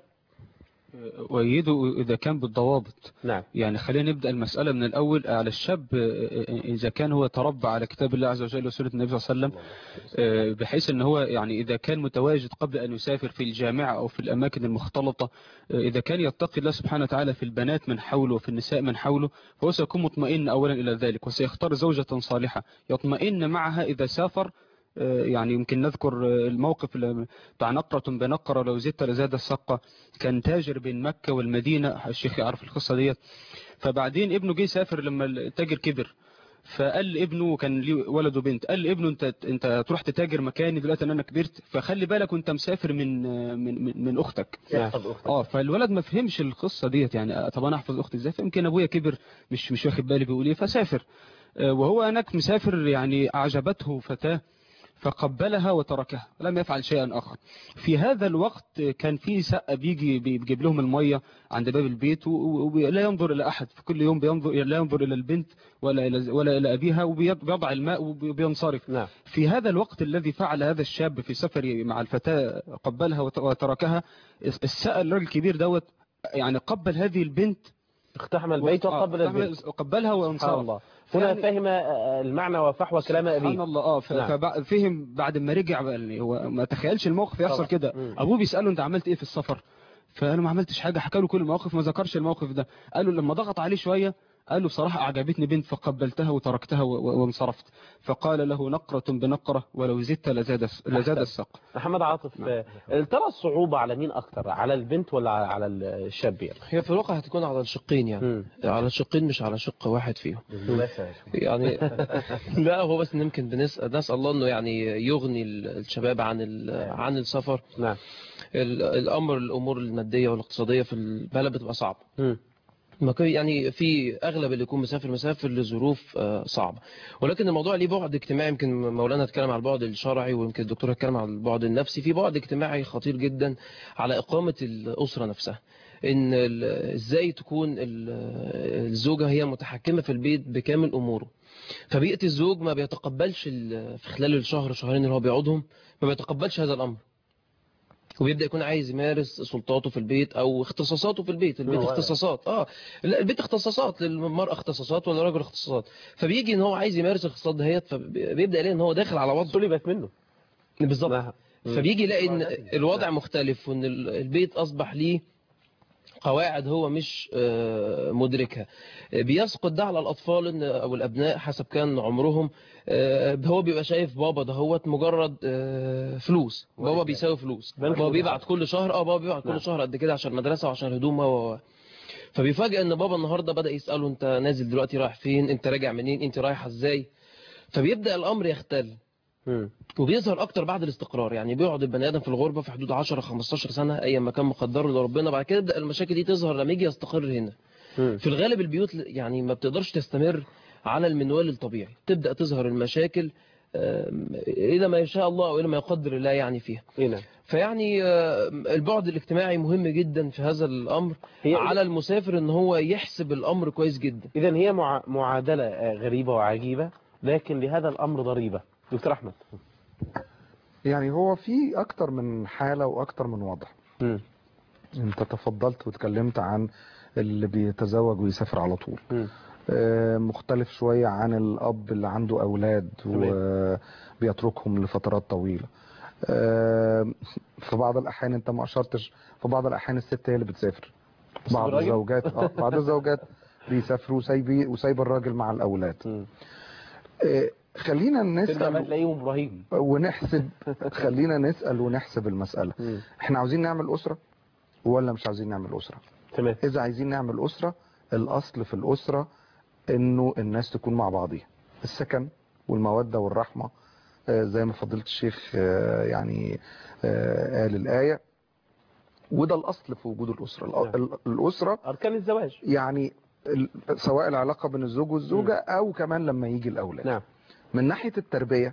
Speaker 10: ويده إذا كان بالضوابط.
Speaker 1: نعم.
Speaker 10: يعني خلينا نبدأ المسألة من الأول. على الشاب إذا كان هو تربى على كتاب الله عز وجل وسنة النبي صلى الله عليه وسلم، بحيث أن هو يعني إذا كان متواجد قبل أن يسافر في الجامعة أو في الأماكن المختلطة، إذا كان يتقي الله سبحانه وتعالى في البنات من حوله وفي النساء من حوله، فهو سيكون مطمئن أولا إلى ذلك، وسيختار زوجة صالحة يطمئن معها إذا سافر. يعني يمكن نذكر الموقف بتاع نقرة بنقرة لو زدت لزاد السقة، كان تاجر بين مكة والمدينة، الشيخ يعرف القصة ديت. فبعدين ابنه جه سافر لما التاجر كبر، فقال لابنه كان ليه ولد وبنت، قال لابنه انت انت تروح تتاجر مكاني دلوقتي ان انا كبرت، فخلي بالك وانت مسافر من من من, من اختك. اه فالولد ما فهمش القصة ديت، يعني طب انا احفظ اختي ازاي؟ فيمكن ابويا كبر مش مش واخد بالي بيقول ايه، فسافر وهو هناك مسافر. يعني اعجبته فتاة فقبلها وتركها، لم يفعل شيئا آخر. في هذا الوقت كان في سقة بيجي بيجيب لهم المية عند باب البيت ولا ينظر إلى أحد، في كل يوم بينظر لا ينظر إلى البنت ولا إلى ولا إلى أبيها، وبيضع الماء وبينصرف. نعم. في هذا الوقت الذي فعل هذا الشاب في سفره مع الفتاة قبلها وتركها، السقة الرجل الكبير دوت يعني قبل هذه البنت،
Speaker 1: اقتحم البيت وقبل البنت
Speaker 10: وقبلها وانصرف.
Speaker 1: هنا يعني فهم المعنى وفحوى كلام أبيه.
Speaker 10: سبحان الله. اه ففهم بعد ما رجع بقى، هو ما تخيلش الموقف يحصل كده. ابوه بيسأله انت عملت ايه في السفر؟ فقال له ما عملتش حاجة، حكى له كل المواقف، ما ذكرش الموقف ده. قال له لما ضغط عليه شوية قال له بصراحة أعجبتني بنت فقبلتها وتركتها وانصرفت. فقال له نقرة بنقرة ولو زدت لزاد لزاد السق.
Speaker 1: محمد عاطف، ترى الصعوبة على مين أكتر، على البنت ولا على الشاب؟ يعني
Speaker 13: هي في الواقع هتكون على الشقين، يعني م. على الشقين مش على شق واحد فيهم. يعني لا هو بس يمكن بنسأل نسأل الله إنه يعني يغني الشباب عن عن السفر.
Speaker 1: نعم.
Speaker 13: الأمر الأمور المادية والاقتصادية في البلد بتبقى صعبة. م. يعني في أغلب اللي يكون مسافر مسافر لظروف صعبة، ولكن الموضوع ليه بعد اجتماعي. يمكن مولانا اتكلم على البعد الشرعي، ويمكن الدكتور اتكلم على البعد النفسي. في بعد اجتماعي خطير جدا على إقامة الأسرة نفسها، إن إزاي تكون الزوجة هي متحكمة في البيت بكامل أموره. فبيئة الزوج ما بيتقبلش في خلال الشهر شهرين اللي هو بيقعدهم، ما بيتقبلش هذا الأمر. وبيبدا يكون عايز يمارس سلطاته في البيت او اختصاصاته في البيت. البيت
Speaker 1: هو-
Speaker 13: اختصاصات اه لا، البيت اختصاصات، للمراه اختصاصات وللراجل اختصاصات. فبيجي ان هو عايز يمارس الاختصاصات دهيت، فبيبدا يلاقي ان هو داخل على وضع
Speaker 1: سلبت منه
Speaker 13: بالظبط.
Speaker 1: نعم.
Speaker 13: فبيجي يلاقي ان الوضع مختلف، وان ال- البيت اصبح ليه قواعد هو مش آه، مدركها. آه، بيسقط ده على الأطفال إن- أو الأبناء حسب كان عمرهم. آه، هو بيبقى شايف بابا ده هو مجرد آه، فلوس، بابا بيساوي فلوس،
Speaker 1: بنك
Speaker 13: بابا بيبعت
Speaker 1: المدرسة.
Speaker 13: كل شهر اه بابا بيبعت
Speaker 1: نعم.
Speaker 13: كل شهر قد كده عشان المدرسة وعشان الهدوم و و- فبيفاجئ ان بابا النهارده بدأ يسأله انت نازل دلوقتي رايح فين، انت راجع منين، انت رايحه ازاي. فبيبدأ الأمر يختل،
Speaker 1: مم.
Speaker 13: وبيظهر اكتر بعد الاستقرار. يعني بيقعد البني ادم في الغربه في حدود عشرة خمستاشر سنه ايا ما كان مقدره لربنا، بعد كده تبدا المشاكل دي تظهر لما يجي يستقر هنا.
Speaker 1: مم.
Speaker 13: في الغالب البيوت يعني ما بتقدرش تستمر على المنوال الطبيعي، تبدا تظهر المشاكل آم، الى ما يشاء الله او الى ما يقدر الله يعني فيها.
Speaker 1: هنا
Speaker 13: فيعني آه، البعد الاجتماعي مهم جدا في هذا الامر،
Speaker 1: هي-
Speaker 13: على المسافر ان هو يحسب الامر كويس جدا.
Speaker 1: إذا هي مع... معادلة آه، غريبة وعجيبة، لكن لهذا الأمر ضريبة. دكتور أحمد.
Speaker 14: يعني هو في اكتر من حالة واكتر من وضع.
Speaker 1: مم.
Speaker 14: انت تفضلت وتكلمت عن اللي بيتزوج ويسافر على طول.
Speaker 1: مم.
Speaker 14: آه، مختلف شوية عن الاب اللي عنده اولاد
Speaker 1: تمام.
Speaker 14: وبيتركهم لفترات طويلة. آه، في بعض الاحيان انت ما اشرتش، في بعض الاحيان الست هي اللي بتسافر. بعض
Speaker 1: الراجل؟
Speaker 14: الزوجات اه بعض الزوجات بيسافروا وسايبي وسايب الراجل مع الاولاد.
Speaker 1: مم.
Speaker 14: آه، خلينا
Speaker 1: ترجع بقى
Speaker 14: نسأل
Speaker 1: تلاقيهم إبراهيم.
Speaker 14: ونحسب. خلينا نسأل ونحسب المسألة.
Speaker 1: مم.
Speaker 14: احنا عاوزين نعمل أسرة ولا مش عاوزين نعمل أسرة؟
Speaker 1: تمام.
Speaker 14: إذا عايزين نعمل أسرة، الأصل في الأسرة إنه الناس تكون مع بعضيها، السكن والمودة والرحمة. آه، زي ما فضيلة الشيخ آه، يعني آه، قال الآية، وده الأصل في وجود الأسرة. الأ-
Speaker 1: نعم.
Speaker 14: ال- الأسرة
Speaker 1: أركان الزواج.
Speaker 14: يعني ال- سواء العلاقة بين الزوج والزوجة أو كمان لما يجي الأولاد.
Speaker 1: نعم.
Speaker 14: من ناحية التربية،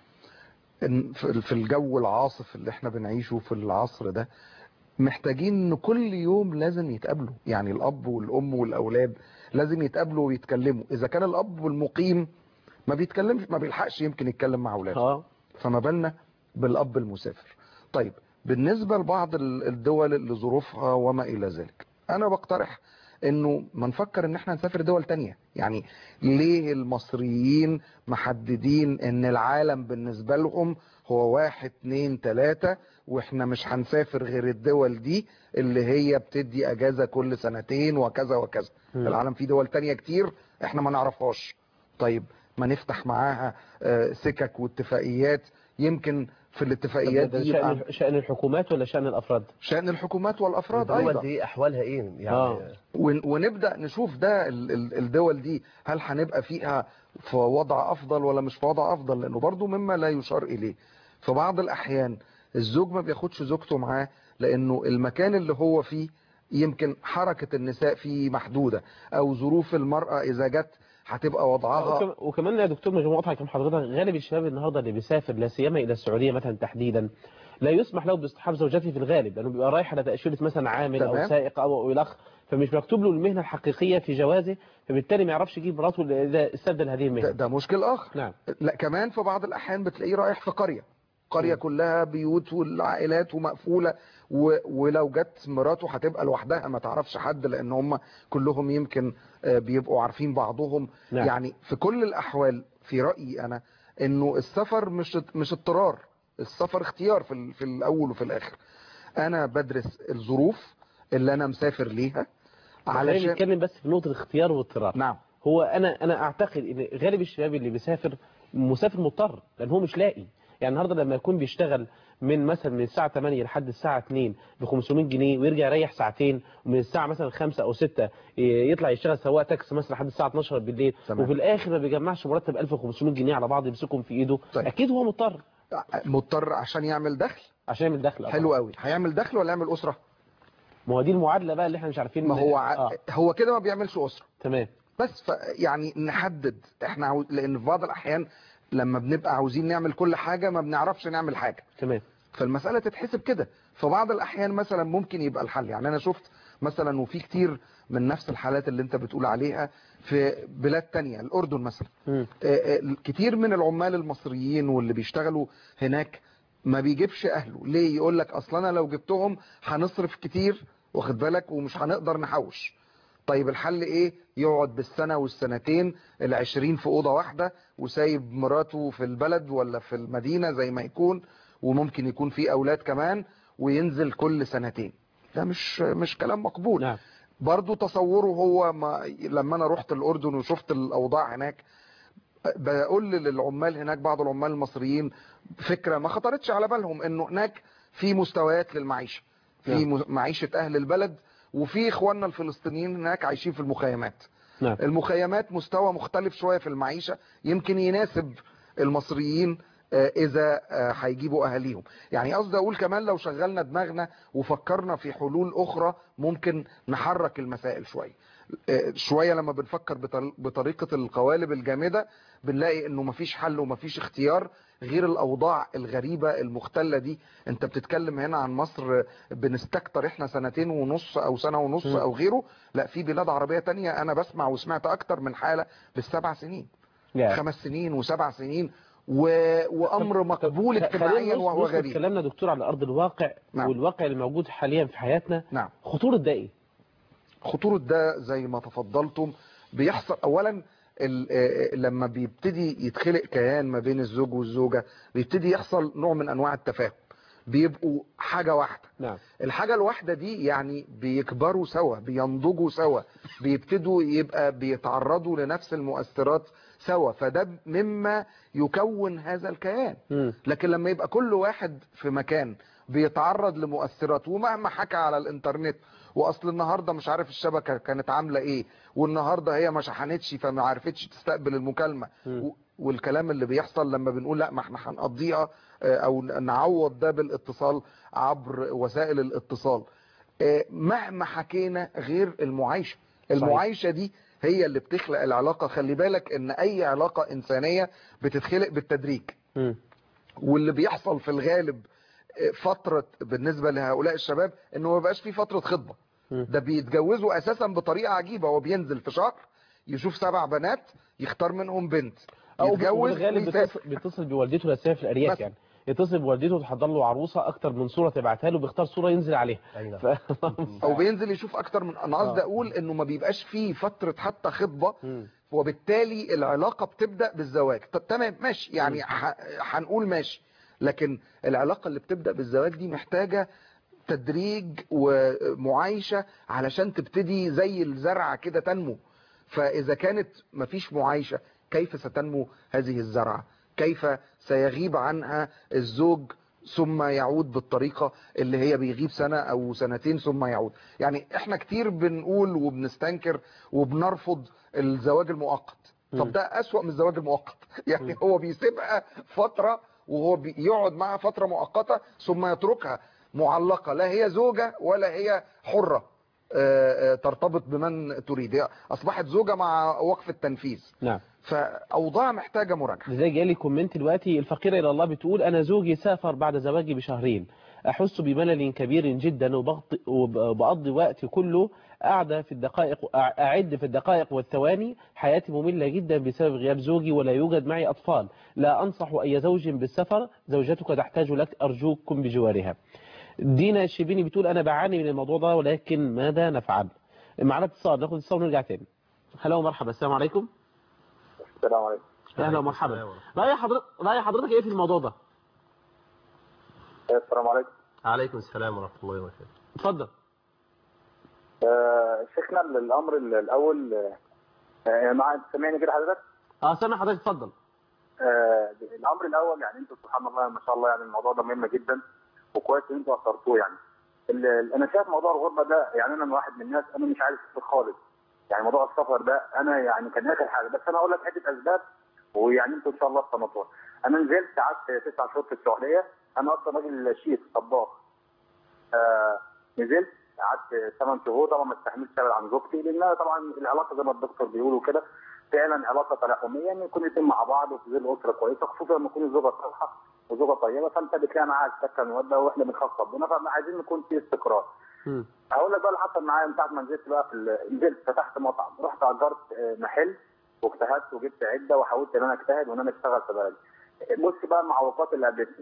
Speaker 14: إن في في الجو العاصف اللي احنا بنعيشه في العصر ده، محتاجين ان كل يوم لازم يتقابلوا. يعني الاب والام والاولاد لازم يتقابلوا ويتكلموا. اذا كان الاب المقيم ما بيتكلمش، ما بيلحقش يمكن يتكلم مع اولاده،
Speaker 1: اه
Speaker 14: فما بالنا بالاب المسافر. طيب بالنسبة لبعض ال- الدول اللي ظروفها وما الى ذلك، انا بقترح انه ما نفكر ان احنا نسافر دول تانية. يعني ليه المصريين محددين ان العالم بالنسبة لهم هو واحد اتنين تلاتة، واحنا مش هنسافر غير الدول دي اللي هي بتدي اجازة كل سنتين وكذا وكذا.
Speaker 1: مم.
Speaker 14: العالم فيه دول تانية كتير احنا ما نعرفهاش. طيب ما نفتح معاها آه، سكك واتفاقيات، يمكن في الاتفاقيات
Speaker 1: ده
Speaker 14: دي
Speaker 1: شأن
Speaker 14: يبقى
Speaker 1: شأن الحكومات ولا شأن الأفراد؟
Speaker 14: شأن الحكومات والافراد
Speaker 11: الدول
Speaker 14: ايضا.
Speaker 11: دي احوالها ايه يعني؟
Speaker 1: آه.
Speaker 14: ون- ونبدأ نشوف ده ال- ال- الدول دي هل هنبقى فيها في وضع أفضل ولا مش في وضع أفضل، لأنه برضو مما لا يشار إليه. في بعض الأحيان الزوج ما بياخدش زوجته معاه لأنه المكان اللي هو فيه يمكن حركة النساء فيه محدودة، أو ظروف المرأة إذا جت هتبقى وضعها.
Speaker 1: وكم- وكمان يا دكتور مش مقاطعة كم حضرتك، غالب الشباب النهارده اللي بيسافر لا سيما الى السعوديه مثلا تحديدا لا يسمح له باصطحاب زوجته في الغالب، لانه بيبقى رايح على تاشيره مثلا عامل او
Speaker 14: تمام.
Speaker 1: سائق او او الخ، فمش مكتوب له المهنه الحقيقيه في جوازه، فبالتالي ما يعرفش يجيب مراته اذا استبدل هذه
Speaker 14: ده,
Speaker 1: المهنه.
Speaker 14: ده مشكل آخر.
Speaker 1: نعم.
Speaker 14: لا كمان في بعض الأحيان بتلاقيه رايح في قرية، قرية
Speaker 1: م.
Speaker 14: كلها بيوت والعائلات ومقفولة، و... ولو جت مراته هتبقى لوحدها ما تعرفش حد، لأن هم كلهم يمكن آه، بيبقوا عارفين بعضهم.
Speaker 1: نعم.
Speaker 14: يعني في كل الأحوال في رأيي أنا إنه السفر مش مش اضطرار، السفر اختيار في, ال... في الأول وفي الآخر. أنا بدرس الظروف اللي أنا مسافر ليها
Speaker 1: علشان
Speaker 14: علشان
Speaker 1: نتكلم بس في نقطه الاختيار والاضطرار.
Speaker 14: نعم.
Speaker 1: هو انا انا اعتقد ان غالب الشباب اللي بيسافر مسافر مضطر، لان هو مش لاقي. يعني النهارده لما يكون بيشتغل من مثلا من الساعه تمانية لحد الساعه اتنين ب خمسمية جنيه، ويرجع يريح ساعتين، ومن الساعه مثلا خمسة او ستة يطلع يشتغل سواق تاكسي مثلا لحد الساعه اتناشر بالليل،
Speaker 14: تمام.
Speaker 1: وفي الاخر ما بيجمعش مرتب الف وخمسمية جنيه على بعض يمسكهم في ايده.
Speaker 14: طيب.
Speaker 1: اكيد هو مضطر
Speaker 14: مضطر عشان يعمل دخل.
Speaker 1: عشان يعمل دخل.
Speaker 14: حلو قوي. هيعمل دخل ولا يعمل أسرة؟
Speaker 1: ما هو دي المعادله بقى اللي احنا مش عارفين.
Speaker 14: ما هو ع...
Speaker 1: آه.
Speaker 14: هو كده ما بيعملش أسرة.
Speaker 1: تمام.
Speaker 14: بس ف يعني نحدد احنا عاوز... لان في بعض الاحيان لما بنبقى عاوزين نعمل كل حاجة ما بنعرفش نعمل حاجة.
Speaker 1: تمام.
Speaker 14: فالمسألة تتحسب كده. في بعض الاحيان مثلا ممكن يبقى الحل، يعني انا شفت مثلا وفي كتير من نفس الحالات اللي انت بتقول عليها في بلاد تانية، الاردن مثلا.
Speaker 1: م.
Speaker 14: آه، آه، كتير من العمال المصريين واللي بيشتغلوا هناك ما بيجيبش اهله ليه؟ يقول لك اصل انا لو جبتهم هنصرف كتير واخد بالك ومش هنقدر نحوش. طيب الحل ايه؟ يقعد بالسنة والسنتين العشرين في اوضة واحدة وسايب مراته في البلد ولا في المدينة زي ما يكون، وممكن يكون في اولاد كمان، وينزل كل سنتين. ده مش مش كلام مقبول.
Speaker 1: نعم.
Speaker 14: برضو تصوره هو ما لما انا رحت الاردن وشفت الاوضاع هناك، بقول للعمال هناك بعض العمال المصريين فكرة ما خطرتش على بالهم انه هناك في مستويات للمعيشة، في
Speaker 1: نعم.
Speaker 14: معيشة اهل البلد وفي اخواننا الفلسطينيين هناك عايشين في المخيمات.
Speaker 1: نعم.
Speaker 14: المخيمات مستوى مختلف شوية في المعيشة يمكن يناسب المصريين اذا هيجيبوا اهاليهم. يعني قصدي اقول كمان لو شغلنا دماغنا وفكرنا في حلول اخرى ممكن نحرك المسائل شوية شوية. لما بنفكر بطريقة القوالب الجامدة بنلاقي انه مفيش حل ومفيش اختيار غير الاوضاع الغريبة المختلة دي. انت بتتكلم هنا عن مصر بنستكتر احنا سنتين ونص او سنة ونص او غيره، لا في بلاد عربية تانية انا بسمع وسمعت اكتر من حالة بالسبع سنين yeah. خمس سنين وسبع سنين و... وامر مقبول اجتماعيا وهو غريب.
Speaker 1: كلامنا دكتور على ارض الواقع. نعم. والواقع اللي موجود حاليا في حياتنا.
Speaker 14: نعم.
Speaker 1: خطورة ده ايه؟
Speaker 14: خطورة ده زي ما تفضلتم بيحصل اولا لما بيبتدي يتخلق كيان ما بين الزوج والزوجة بيبتدي يحصل نوع من انواع التفاهم، بيبقوا حاجة واحدة.
Speaker 1: نعم.
Speaker 14: الحاجة الواحدة دي يعني بيكبروا سوا، بينضجوا سوا، بيبتدوا يبقى بيتعرضوا لنفس المؤثرات سوا، فده مما يكون هذا الكيان.
Speaker 1: م.
Speaker 14: لكن لما يبقى كل واحد في مكان بيتعرض لمؤثرات ومهما حكى على الانترنت واصل النهارده مش عارف الشبكه كانت عامله ايه والنهارده هي ما شحنتش فما عرفتش تستقبل المكالمه م. والكلام اللي بيحصل لما بنقول لا ما احنا هنقضيها او نعوض ده بالاتصال عبر وسائل الاتصال. مهما حكينا غير المعايشه. المعايشه دي هي اللي بتخلق العلاقه. خلي بالك ان اي علاقه انسانيه بتتخلق بالتدريج.
Speaker 1: م.
Speaker 14: واللي بيحصل في الغالب فترة بالنسبة لهؤلاء الشباب انه ما بقاش في فترة خطبة. ده بيتجوزوا اساسا بطريقة عجيبة. هو بينزل في شهر يشوف سبع بنات يختار منهم بنت
Speaker 1: يتجوز. الغالب بيتصل, بيتصل بوالدته الاساسيه في الارياف، يعني يتصل بوالدته وتحضر له عروسه اكتر من صوره تبعتها له، بيختار صوره ينزل عليها.
Speaker 14: ف... او بينزل يشوف اكتر من. انا قصدي اقول انه ما بيبقاش فيه فتره حتى خطبه م. وبالتالي العلاقه بتبدا بالزواج. طب تمام ماشي يعني هنقول ماشي، لكن العلاقة اللي بتبدأ بالزواج دي محتاجة تدريج ومعايشة علشان تبتدي زي الزرعة كده تنمو. فإذا كانت مفيش معايشة كيف ستنمو هذه الزرعة؟ كيف سيغيب عنها الزوج ثم يعود بالطريقة اللي هي بيغيب سنة أو سنتين ثم يعود؟ يعني احنا كتير بنقول وبنستنكر وبنرفض الزواج المؤقت. طب ده أسوأ من الزواج المؤقت. يعني هو بيسيبها فترة وهو يقعد معها فترة مؤقتة ثم يتركها معلقة، لا هي زوجة ولا هي حرة ترتبط بمن تريد، هي أصبحت زوجة مع وقف التنفيذ.
Speaker 1: نعم.
Speaker 14: فأوضاع محتاجة مراجعة.
Speaker 1: زي جالي كومنت دلوقتي، الفقيرة إلى الله بتقول أنا زوجي سافر بعد زواجي بشهرين، أحس بملل كبير جدا وبقضي وقتي كله قاعدة في الدقائق أعد في الدقائق والثواني. حياتي مملة جدا بسبب غياب زوجي ولا يوجد معي أطفال. لا أنصح أي زوج بالسفر، زوجتك تحتاج لك أرجوكم بجوارها. دينا الشبيني بتقول أنا بعاني من الموضوع ده ولكن ماذا نفعل؟ معنا اتصال، ناخد اتصال ونرجع تاني. هلا ومرحبا. السلام عليكم.
Speaker 15: السلام عليكم.
Speaker 1: اهلا ومرحبا. رأي حضرتك رأي حضرتك ايه في الموضوع ده؟
Speaker 15: السلام عليكم.
Speaker 11: عليكم السلام ورحمة الله وبركاته.
Speaker 1: اتفضل.
Speaker 15: آه شيخنا الامر الاول آه معاك سامعني كده حضرتك؟
Speaker 1: اه سامع حضرتك اتفضل.
Speaker 15: آه الامر الاول يعني انتوا سبحان الله ما شاء الله يعني الموضوع ده مهم جدا وكويس ان انتوا اثرتوه. يعني انا شايف موضوع الغربه ده، يعني انا واحد من الناس انا مش عايز اسافر خالص. يعني موضوع السفر ده انا يعني كان اخر حاجه، بس انا اقول لك عده اسباب ويعني انتوا ان شاء الله تفهموها. انا نزلت قعدت تسع شهور في السعوديه، انا اصلا راجل شيف طباخ. آه نزلت قعدت ثمان شهور، طبعا ما استحملتش ابعد عن زوجتي لانها طبعا العلاقه زي ما الدكتور بيقولوا كده فعلا علاقه تلاحميه، ان يكون الاثنين مع بعض وفي ظل اسره كويسه، خصوصا لما تكون الزوجه صالحه وزوجه طيبه، فانت بتلاقي معاك سكن وده واحنا بنخاف ربنا، فعايزين نكون في استقرار.
Speaker 1: امم
Speaker 15: هقول لك بقى اللي حصل معايا من ساعه ما نزلت بقى في نزلت فتحت مطعم، رحت اجرت محل واجتهدت وجبت عده وحاولت ان انا اجتهد وان انا اشتغل في بلدي. بص بقى المعوقات اللي قابلتني.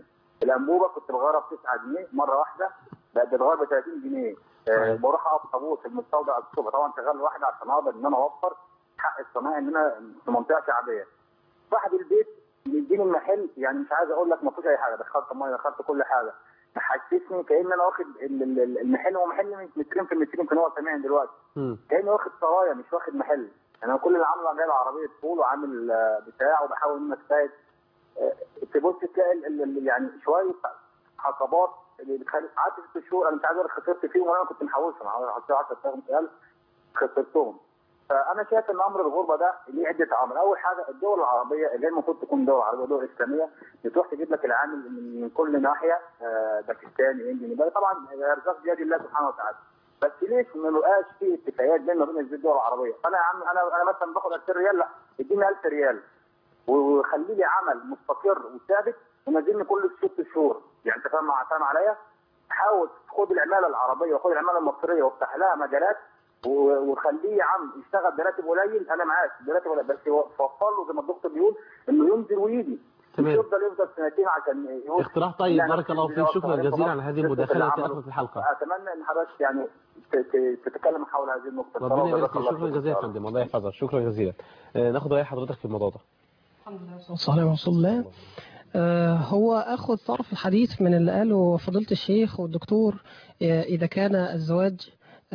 Speaker 15: الانبوبه كنت بغيرها ب تسعة جنيه مره واحده بقت بتغير ب ثلاثين جنيه. أه بروح اقف طابور في المستودع الصبح، طبعا شغال لوحدي عشان اقدر ان انا اوفر حق الصناعي ان انا في منطقه شعبيه. صاحب البيت بيديني المحل، يعني مش عايز اقول لك ما فيهوش اي حاجه، دخلت ميه دخلت كل حاجه، حسسني كأن انا واخد المحل، هو محل مترين في المترين كان هو سامعني دلوقتي، كأني واخد سرايا مش واخد محل. انا كل اللي عامله جايب عربيه طول وعامل بتاع وبحاول ان انا اجتهد. تبص تلاقي يعني شويه عقبات اللي بتخلي قعدت ست شهور انا مش عايز اقول خسرت فيهم، وانا كنت محوشهم حوالي عشرة آلاف خسرتهم. فانا شايف ان امر الغربه ده ليه عده عوامل. اول حاجه الدول العربيه اللي هي المفروض تكون دول عربيه دول اسلاميه بتروح تجيب لك العامل من كل ناحيه، باكستاني هندي نيبالي، طبعا الارزاق بيد الله سبحانه وتعالى. بس ليش ما بقاش في اتفاقيات بيننا وبين الدول العربيه؟ انا يا عم انا انا مثلا باخد ألفين ريال، لا اديني ألف ريال وخلي لي عمل مستقر وثابت ونزلني كل ست شهور، يعني انت فاهم فاهم عليا؟ حاول خد العماله العربيه وخد العماله المصريه وافتح لها مجالات وخليه يا عم يشتغل براتب قليل، انا معاك براتب قليل، بس وفر له زي ما الدكتور بيقول انه ينزل ويجي، مش يفضل يفضل سنتين عشان يقول.
Speaker 1: اقتراح طيب، بارك الله فيك، شكرا جزيلا على هذه المداخله التي اخذت الحلقه.
Speaker 15: اتمنى ان حضرتك يعني تتكلم حول هذه النقطه.
Speaker 1: ربنا يبارك فيك، شكرا جزيلا يا فندم، الله يحفظك، شكرا جزيلا. ناخد راي حضرتك في الموضوع ده.
Speaker 12: الحمد لله والصلاه على رسول الله. آه هو اخذ طرف الحديث من اللي قاله فضيله الشيخ والدكتور. آه اذا كان الزواج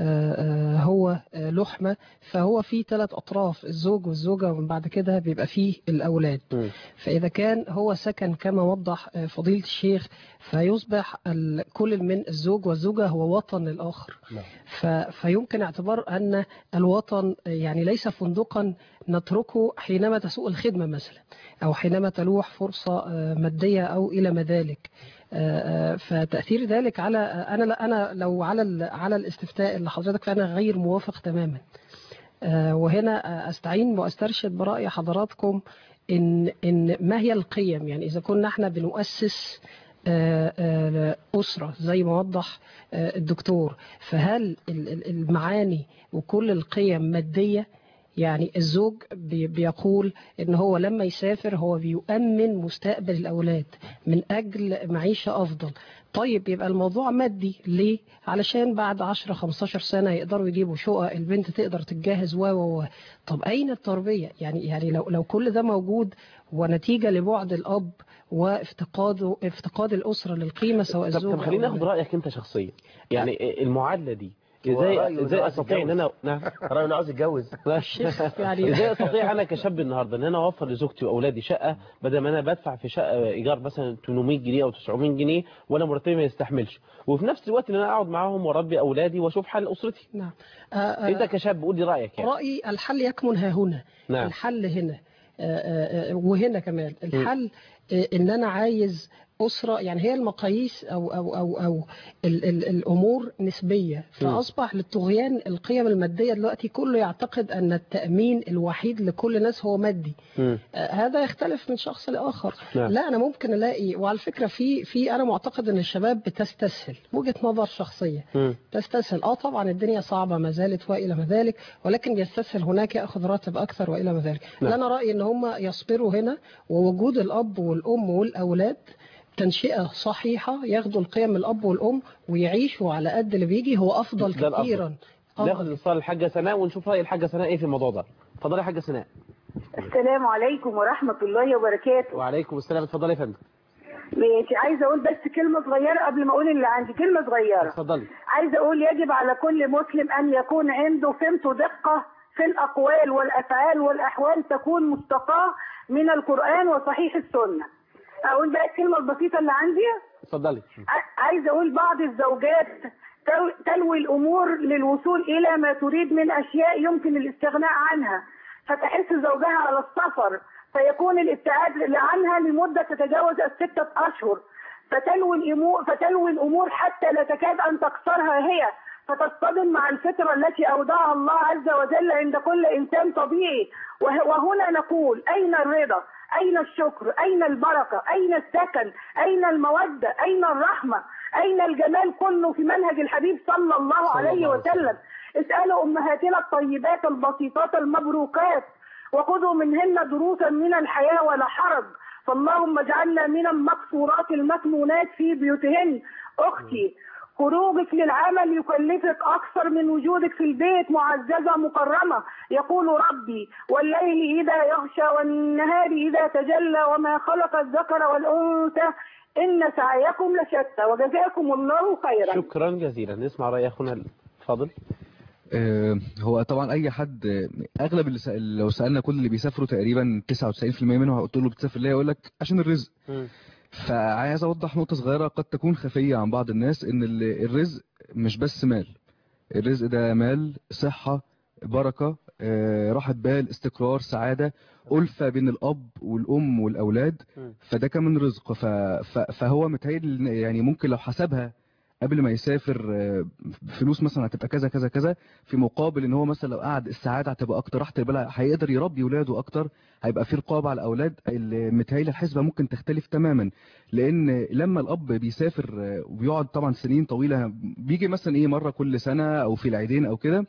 Speaker 12: هو لحمة، فهو فيه ثلاث أطراف، الزوج والزوجة، ومن بعد كده بيبقى فيه الأولاد. م. فإذا كان هو سكن كما وضح فضيلة الشيخ، فيصبح كل من الزوج والزوجة هو وطن للآخر. م. فيمكن اعتبار أن الوطن يعني ليس فندقا نتركه حينما تسوء الخدمة مثلا، أو حينما تلوح فرصة مادية أو إلى ما ذلك. فتأثير ذلك على أنا لا أنا لو على على الاستفتاء اللي حضرتك، فأنا غير موافق تماما. وهنا أستعين وأسترشد برأي حضراتكم إن إن ما هي القيم، يعني إذا كنا احنا بنؤسس أسرة زي ما وضح الدكتور، فهل المعاني وكل القيم مادية؟ يعني الزوج بيقول ان هو لما يسافر هو بيؤمن مستقبل الاولاد من اجل معيشة افضل. طيب يبقى الموضوع مادي ليه؟ علشان بعد عشرة خمستاشر سنة يقدروا يجيبوا شقة، البنت تقدر تتجهز و و طب اين التربية؟ يعني يعني لو لو كل ده موجود ونتيجة لبعد الاب وافتقاده افتقاد الاسرة للقيمة سواء الزوج.
Speaker 1: طب خلينا ناخد رايك انت شخصيا، يعني المعادلة دي ازاي ازاي استطيع ان انا نعم
Speaker 11: رايه عاوز يتجوز
Speaker 1: يعني ازاي استطيع انا كشاب النهارده ان انا اوفر لزوجتي واولادي شقه، بدل ما انا بدفع في شقه ايجار مثلا ثمانمائة جنيه او تسعمائة جنيه وانا مرتبي ما يستحملش، وفي نفس الوقت ان انا اقعد معاهم واربي اولادي واشوف حال اسرتي.
Speaker 12: نعم.
Speaker 1: انت كشاب قول لي رايك. يعني
Speaker 12: رايي الحل يكمن ها هنا. نعم. الحل هنا آآ آآ وهنا كمان الحل ان انا عايز أسرة، يعني هي المقاييس أو أو أو أو ال ال الأمور نسبية، فأصبح للطغيان القيم المادية دلوقتي كله يعتقد أن التأمين الوحيد لكل الناس هو مادي. آه هذا يختلف من شخص لآخر. نعم. لا أنا ممكن ألاقي، وعلى فكرة في في أنا معتقد أن الشباب بتستسهل، وجهة نظر شخصية. م. تستسهل أه طبعا الدنيا صعبة ما زالت وإلى ما ذلك، ولكن بيستسهل هناك يأخذ راتب أكثر وإلى ما ذلك. نعم. أنا رأيي أن هم يصبروا هنا، ووجود الأب والأم والأولاد تنشئة صحيحة، ياخدوا القيم الأب والأم ويعيشوا على قد اللي بيجي، هو أفضل كثيرا.
Speaker 1: ناخد اتصال الحاجة سناء ونشوف رأي الحاجة سناء إيه في الموضوع ده. اتفضلي يا حاجة سناء.
Speaker 16: السلام عليكم ورحمة الله وبركاته.
Speaker 1: وعليكم السلام، اتفضلي يا فندم.
Speaker 16: ماشي، عايزة أقول بس كلمة صغيرة قبل ما أقول اللي عندي، كلمة صغيرة.
Speaker 1: اتفضلي.
Speaker 16: عايزة أقول يجب على كل مسلم أن يكون عنده فهمت دقة في الأقوال والأفعال والأحوال تكون مستقاة من القرآن وصحيح السنة. اقول بقى الكلمه البسيطه اللي عندي.
Speaker 1: اتفضلي.
Speaker 16: عايزه اقول بعض الزوجات تلوي الامور للوصول الى ما تريد من اشياء يمكن الاستغناء عنها، فتحس زوجها على السفر فيكون الابتعاد عنها لمده تتجاوز السته اشهر، فتلوي الامور فتلوي الامور حتى لا تكاد ان تكسرها هي، فتصطدم مع الفطره التي اودعها الله عز وجل عند كل انسان طبيعي. وهنا نقول اين الرضا؟ أين الشكر؟ أين البركة؟ أين السكن؟ أين المودة؟ أين الرحمة؟ أين الجمال؟ كله في منهج الحبيب صلى الله عليه وسلم. اسألوا أمهاتنا الطيبات البسيطات المبروكات وخذوا منهن دروسا من الحياة ولا حرج، فاللهم اجعلنا من المقصورات المكنونات في بيوتهن. أختي خروجك للعمل يكلفك أكثر من وجودك في البيت معززة مكرمة. يقول ربي والليل إذا يغشى والنهار إذا تجلى وما خلق الذكر والأنثى إن سعيكم لشتى وجزاكم الله خيرا.
Speaker 1: شكرا جزيلا. نسمع رأي أخونا الفاضل.
Speaker 17: آه، هو طبعا اي حد، آه، اغلب اللي سأل لو سالنا كل اللي بيسافروا تقريبا تسعة وتسعين بالمية منهم قلت له بتسافر ليه يقول لك عشان الرزق.
Speaker 1: م.
Speaker 17: فعايز اوضح نقطه صغيره قد تكون خفيه عن بعض الناس، ان ال- الرزق مش بس مال. الرزق ده مال، صحه، بركه، آه، راحه بال، استقرار، سعاده، ألفة بين الأب والأم والأولاد. فده كمان رزق. ف- ف- فهو متهيألي يعني ممكن لو حسبها قبل ما يسافر، آه، فلوس مثلا هتبقى كذا كذا كذا، في مقابل ان هو مثلا لو قعد السعاده هتبقى اكتر، راحه البال هيقدر يربي ولاده اكتر، هيبقى في رقابه على الاولاد. اللي متهيألي الحسبه ممكن تختلف تماما، لان لما الاب بيسافر آه، وبيقعد طبعا سنين طويله، بيجي مثلا ايه مره كل سنه او في العيدين او كده،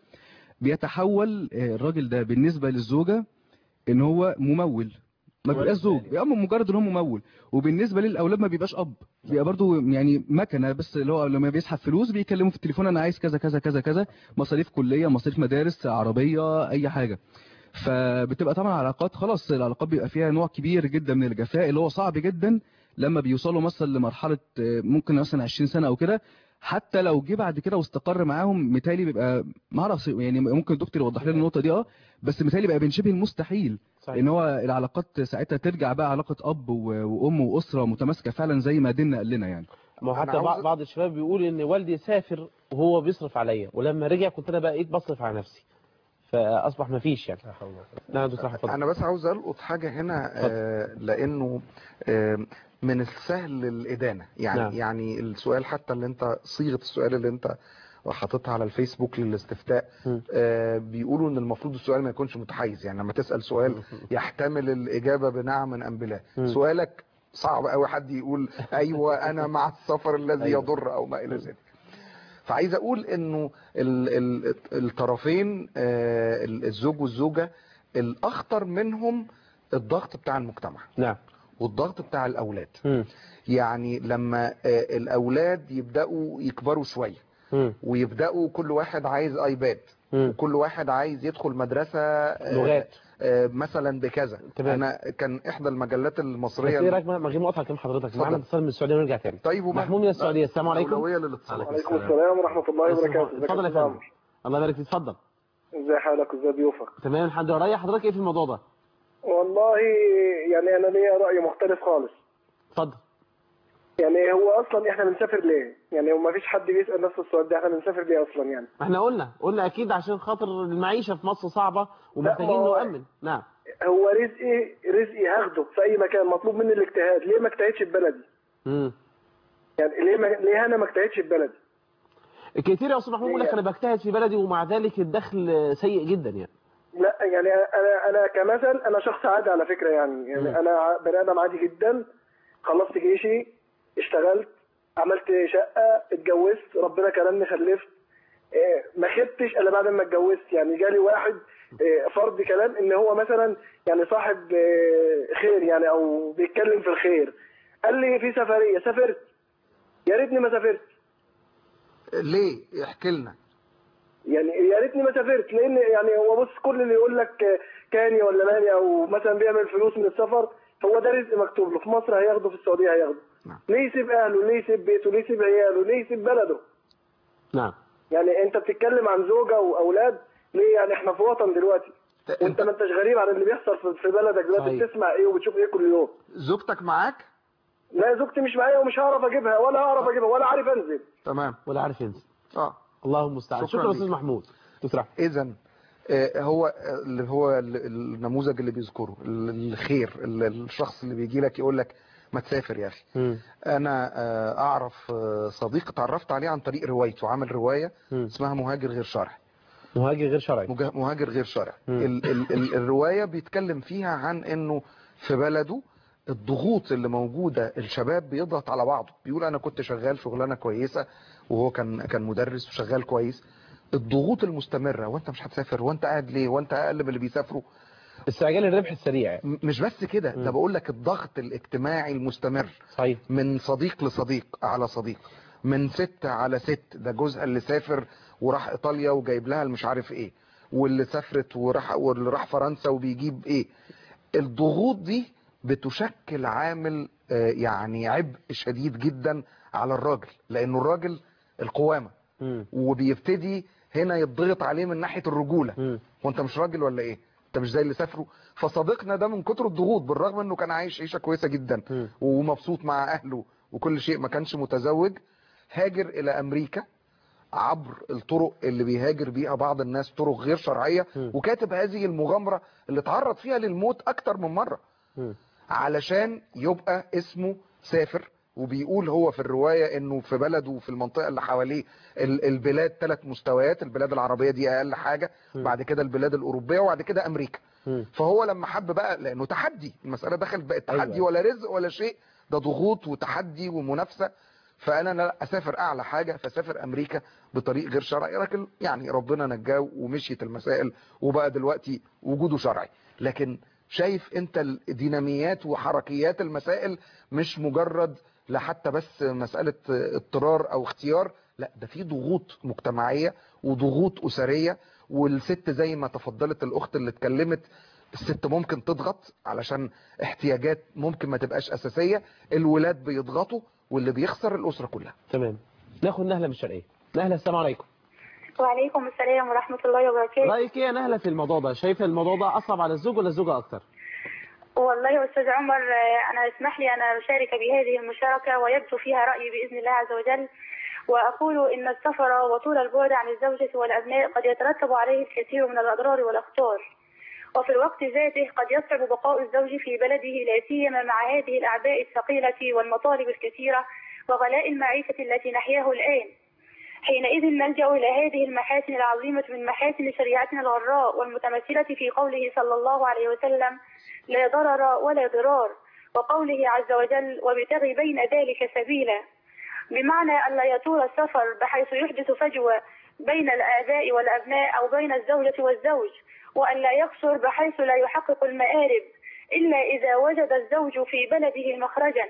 Speaker 17: بيتحول آه، الراجل ده بالنسبه للزوجه ان هو ممول، ما بيبقاش زوج، بيبقى مجرد ان هو ممول. وبالنسبه للاولاد ما بيبقاش اب، بيبقى برضو يعني مكنه بس، اللي هو لما بيسحب فلوس بيكلمه في التليفون انا عايز كذا كذا كذا كذا، مصاريف كليه، مصاريف مدارس، عربيه، اي حاجه. فبتبقى طبعا علاقات، خلاص العلاقات بيبقى فيها نوع كبير جدا من الجفاء، اللي هو صعب جدا لما بيوصلوا مثلا لمرحله آه، ممكن مثلا عشرين سنه او كده. حتى لو جه بعد كده واستقر معاهم، متهيألي بيبقى ما اعرفش يعني، ممكن الدكتور يوضح لنا النقطه دي. اه بس متهيألي بقى بين شبه المستحيل ان هو العلاقات ساعتها ترجع بقى علاقه اب و- وام واسره متماسكه فعلا زي ما ديننا قال لنا يعني.
Speaker 1: ما هو حتى بعض بعض الشباب بيقول ان والدي سافر وهو بيصرف عليا، ولما رجع كنت انا بقيت بصرف على نفسي، فاصبح ما فيش يعني. نعم دكتور احمد.
Speaker 14: انا بس عاوز القط حاجه هنا، آه لانه آه من السهل الادانه يعني.
Speaker 1: نعم.
Speaker 14: يعني السؤال حتى اللي انت صيغه السؤال اللي انت حاططها على الفيسبوك للاستفتاء، آه بيقولوا ان المفروض السؤال ما يكونش متحيز. يعني لما تسال سؤال يحتمل الاجابه بنعم ام بلا. سؤالك صعب قوي حد يقول ايوه انا مع السفر الذي
Speaker 1: أيوة.
Speaker 14: يضر او ما الى ذلك. فعايز اقول انه ال- ال- الطرفين، آه، الزوج والزوجة، الاخطر منهم الضغط بتاع المجتمع.
Speaker 1: نعم.
Speaker 14: والضغط بتاع الاولاد.
Speaker 1: م.
Speaker 14: يعني لما آه، الاولاد يبداوا يكبروا شوية
Speaker 1: م.
Speaker 14: ويبداوا كل واحد عايز ايباد،
Speaker 1: م.
Speaker 14: وكل واحد عايز يدخل مدرسة آه،
Speaker 1: لغات.
Speaker 14: آه، مثلا بكذا.
Speaker 1: تمام.
Speaker 14: انا كان احدى المجلات
Speaker 1: بس
Speaker 14: المصرية.
Speaker 1: ايه رايك ما ما اجي مقطع كلام حضرتك؟
Speaker 14: اتفضل.
Speaker 1: معانا اتصال من السعوديه ونرجع تاني.
Speaker 14: طيب وما-
Speaker 1: محمود من السعوديه. السلام عليكم.
Speaker 14: أولوية للاتصال.
Speaker 18: وعليكم السلام ورحمة الله وبركاته.
Speaker 1: اتفضل يا فندم. الله يبارك فيك. اتفضل.
Speaker 18: ازي حالك وازي ضيوفك؟
Speaker 1: تمام الحمد لله. راي حضرتك ايه في الموضوع ده؟
Speaker 18: والله يعني انا ليا رأي مختلف خالص.
Speaker 1: اتفضل.
Speaker 18: يعني هو اصلا احنا بنسافر ليه؟ يعني وما فيش حد بيسأل نفسه السؤال ده، احنا بنسافر ليه اصلا يعني؟
Speaker 1: احنا قلنا قلنا اكيد عشان خاطر المعيشه في مصر صعبه ومحتاجين
Speaker 18: لا، ما هو-
Speaker 1: نؤمن. نعم.
Speaker 18: هو رزقي رزقي هاخده في اي مكان، مطلوب مني الاجتهاد، ليه ما اجتهدش في بلدي؟
Speaker 1: امم
Speaker 18: يعني ليه ما... ليه انا ما اجتهدش في بلدي؟
Speaker 1: كتير يا استاذ محمود يقول لك انا بجتهد في بلدي ومع ذلك الدخل سيء جدا يعني.
Speaker 18: لا يعني انا انا كمثل انا شخص عادي على فكره يعني يعني
Speaker 1: مم.
Speaker 18: انا بني ادم عادي جدا. خلصت جيشي، اشتغلت، عملت شقه، اتجوزت، ربنا كرمني خلفت. إيه، ما خدتش الا بعد ما اتجوزت. يعني جالي واحد إيه، فرض كلام ان هو مثلا يعني صاحب إيه، خير يعني او بيتكلم في الخير، قال لي في سفريه، سافرت. يا ريتني ما سافرت.
Speaker 14: ليه؟ احكي لنا.
Speaker 18: يعني يا ريتني ما سافرت، لان يعني هو بص كل اللي يقول لك كاني ولا ماني او مثلا بيعمل فلوس من السفر، هو ده رزق مكتوب له. في مصر هياخده، في السعوديه هياخده. ليه يسيب اهله؟ ليه يسيب بيته؟ ليه يسيب عياله؟ ليه يسيب بلده؟
Speaker 1: نعم.
Speaker 18: يعني انت بتتكلم عن زوجه واولاد، ليه؟ يعني احنا في وطن دلوقتي، وانت ما انتش غريب عن اللي بيحصل في- في بلدك دلوقتي.
Speaker 14: صحيح.
Speaker 18: بتسمع ايه وبتشوف ايه كل يوم؟
Speaker 14: زوجتك معاك؟
Speaker 18: لا زوجتي مش معايا ومش هعرف اجيبها ولا هعرف اجيبها ولا عارف انزل.
Speaker 14: تمام.
Speaker 1: ولا عارف ينزل.
Speaker 14: اه
Speaker 1: الله المستعان.
Speaker 14: شكراً
Speaker 1: شكرا استاذ
Speaker 14: ليك.
Speaker 1: محمود. تسرح.
Speaker 14: اذا هو اللي هو ال- النموذج اللي بيذكره ال- الخير، ال- الشخص اللي بيجي لك يقول لك ما تسافر يا اخي. انا آه، اعرف آه، صديق اتعرفت عليه عن طريق روايته، عمل روايه اسمها مهاجر غير شرعي.
Speaker 1: مهاجر غير شرعي.
Speaker 14: مجا- مهاجر غير شرعي.
Speaker 1: مم.
Speaker 14: ال ال ال الروايه بيتكلم فيها عن انه في بلده الضغوط اللي موجوده، الشباب بيضغط على بعضه. بيقول انا كنت شغال شغلانه كويسه وهو كان كان مدرس وشغال كويس. الضغوط المستمره، وانت مش هتسافر، وانت قاعد ليه، وانت اقل من اللي بيسافروا.
Speaker 1: استعجال الربح السريع.
Speaker 14: مش بس كده، ده بقول لك الضغط الاجتماعي المستمر.
Speaker 1: صحيح.
Speaker 14: من صديق لصديق على صديق، من ست على ست، ده جوزها اللي سافر وراح ايطاليا وجايب لها مش عارف ايه، واللي سافرت وراح واللي راح فرنسا وبيجيب ايه. الضغوط دي بتشكل عامل يعني عبء شديد جدا على الراجل، لانه الراجل القوامة م. وبيبتدي هنا يضغط عليه من ناحية الرجولة. وانت مش راجل ولا ايه؟ انت مش زي اللي سافروا. فصديقنا ده من كتر الضغوط، بالرغم انه كان عايش عيشة كويسة جدا م. ومبسوط مع اهله وكل شيء، ما كانش متزوج، هاجر الى امريكا عبر الطرق اللي بيهاجر بيها بعض الناس، طرق غير شرعية م. وكاتب هذه المغامرة اللي تعرض فيها للموت اكتر من مرة م. علشان يبقى اسمه سافر. وبيقول هو في الرواية انه في بلده وفي المنطقة اللي حواليه البلاد ثلاث مستويات، البلاد العربية دي اقل حاجة، بعد كده البلاد الاوروبية، وبعد كده امريكا. فهو لما حب بقى، لانه تحدي، المسألة دخلت بقت تحدي. أيوة. ولا رزق ولا شيء، ده ضغوط وتحدي ومنافسة. فانا لا اسافر اعلى حاجة، فسافر امريكا بطريق غير شرعي، لكن يعني ربنا نجاه ومشيت المسائل وبقى دلوقتي وجوده شرعي. لكن شايف انت الديناميات وحركيات المسائل، مش مجرد لا حتى بس مسألة اضطرار او اختيار، لا ده في ضغوط مجتمعية وضغوط اسرية. والست زي ما تفضلت الاخت اللي اتكلمت، الست ممكن تضغط علشان احتياجات ممكن ما تبقاش اساسية، الولاد بيضغطوا، واللي بيخسر الاسرة كلها.
Speaker 1: تمام. ناخد نهلة من الشرقية. نهلة، السلام عليكم.
Speaker 19: وعليكم السلام ورحمة الله وبركاته.
Speaker 1: رأيك ايه يا نهلة في الموضوع ده؟ شايفه الموضوع ده اصعب على الزوج ولا الزوجة اكتر؟
Speaker 19: والله يا أستاذ عمر، أنا اسمح لي أن أشارك بهذه المشاركة ويبدو فيها رأيي بإذن الله عز وجل، وأقول إن السفر وطول البعد عن الزوجة والأبناء قد يترتب عليه الكثير من الأضرار والأخطار، وفي الوقت ذاته قد يصعب بقاء الزوج في بلده، لا سيما مع هذه الأعباء الثقيلة والمطالب الكثيرة وغلاء المعيشة التي نحياه الآن. حينئذ نلجأ إلى هذه المحاسن العظيمة من محاسن شريعتنا الغراء والمتمثلة في قوله صلى الله عليه وسلم: لا ضرر ولا ضرار، وقوله عز وجل: وابتغي بين ذلك سبيلا، بمعنى أن لا يطول السفر بحيث يحدث فجوة بين الآباء والأبناء أو بين الزوجة والزوج، وأن لا يقصر بحيث لا يحقق المآرب إلا إذا وجد الزوج في بلده مخرجا.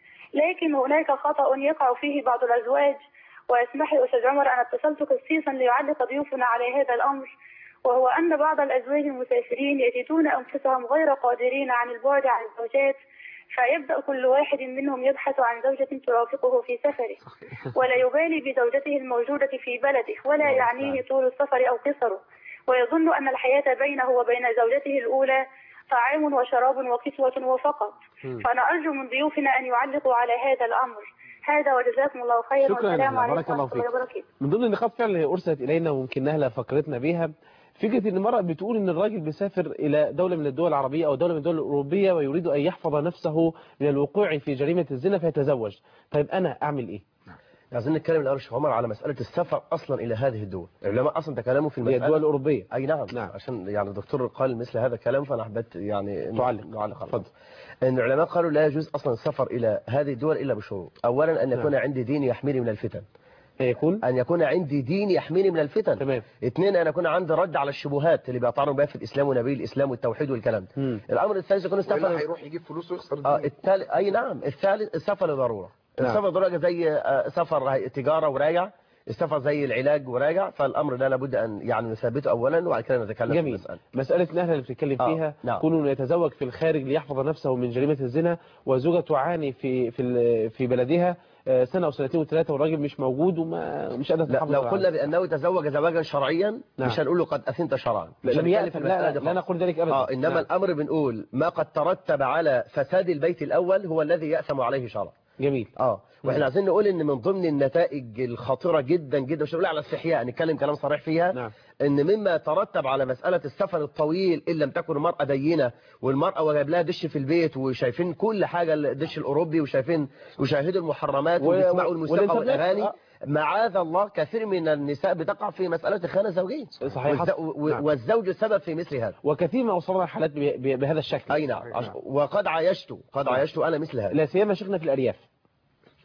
Speaker 19: لكن هناك خطأ يقع فيه بعض الأزواج، واسمح لي أستاذ عمر أن اتصلت خصيصا ليعلق ضيوفنا على هذا الأمر، وهو أن بعض الأزواج المسافرين يجدون أنفسهم غير قادرين عن البعد عن الزوجات، فيبدأ كل واحد منهم يبحث عن زوجة ترافقه في سفره، ولا يبالي بزوجته الموجودة في بلده، ولا يعنيه طول السفر أو قصره، ويظن أن الحياة بينه وبين زوجته الأولى طعام وشراب وكسوة وفقط. فأنا أرجو من ضيوفنا أن يعلقوا على هذا الأمر. هذا وجزاكم الله خيرا، والسلام عليكم ورحمة الله وبركاته.
Speaker 1: من ضمن النقاط فعلا اللي أرسلت إلينا وممكن نهلة فكرتنا بيها، فكرة ان المرأة بتقول ان الراجل بيسافر الى دولة من الدول العربية او دولة من الدول الاوروبية ويريد ان يحفظ نفسه من الوقوع في جريمة الزنا فيتزوج. طيب انا اعمل ايه؟
Speaker 11: عايزين نتكلم الاول شيخ عمر على مسألة السفر اصلا الى هذه الدول. العلماء اصلا تكلموا في المسألة
Speaker 1: الدول الاوروبية.
Speaker 11: اي نعم, نعم. عشان يعني الدكتور قال مثل هذا الكلام، فانا حبيت يعني
Speaker 1: تعلق
Speaker 11: نعلق على ان العلماء قالوا لا يجوز اصلا السفر الى هذه الدول الا بشروط. اولا ان يكون نعم. عندي دين يحميني من الفتن.
Speaker 1: يكون
Speaker 11: أن يكون عندي دين يحميني من الفتن.
Speaker 1: تمام.
Speaker 11: اثنين، أن يكون عندي رد على الشبهات اللي بيطعنوا بها في الإسلام ونبي الإسلام والتوحيد والكلام ده. الأمر الثالث يكون السفر
Speaker 14: هيروح يجيب فلوس ويخسر
Speaker 11: آه التال... أي نعم. الثالث السفر ضرورة. نعم. السفر ضرورة زي آه سفر تجارة وراجع، السفر زي العلاج وراجع، فالأمر ده لابد أن يعني نثبته أولا وبعد كده نتكلم في المسألة.
Speaker 1: مسألة نهلة اللي بتتكلم فيها آه. نعم. كونه يتزوج في الخارج ليحفظ نفسه من جريمة الزنا، وزوجة تعاني في في في بلدها سنة أو سنتين وثلاثة والراجل مش موجود وما مش قادر
Speaker 11: تحافظ. لو قلنا بأنه تزوج زواجا شرعيا نعم. مش هنقول له قد أثنت شرعا.
Speaker 1: لم يأثم. لا, لا, لا نقول ذلك أبدا.
Speaker 11: آه إنما نعم. الأمر بنقول ما قد ترتب على فساد البيت الأول هو الذي يأثم عليه شرعا.
Speaker 1: جميل.
Speaker 11: اه واحنا عايزين نقول ان من ضمن النتائج الخطيره جدا جدا، مش هنقول على الاستحياء، نتكلم كلام صريح فيها.
Speaker 1: نعم.
Speaker 11: ان مما ترتب على مساله السفر الطويل ان لم تكن المراه دينه، والمراه وجايب لها دش في البيت وشايفين كل حاجه الدش الاوروبي وشايفين وشاهدوا المحرمات و... وبيسمعوا الموسيقى والاغاني. آه. معاذ الله كثير من النساء بتقع في مساله الخيانه الزوجيه.
Speaker 1: صحيح.
Speaker 11: والز... و... نعم. والزوج السبب في مثل هذا،
Speaker 1: وكثير ما وصلنا حالات ب... ب... بهذا الشكل.
Speaker 11: اي نعم. نعم. وقد عايشت قد عايشت انا مثل هذا،
Speaker 1: لا سيما شيخنا في الارياف.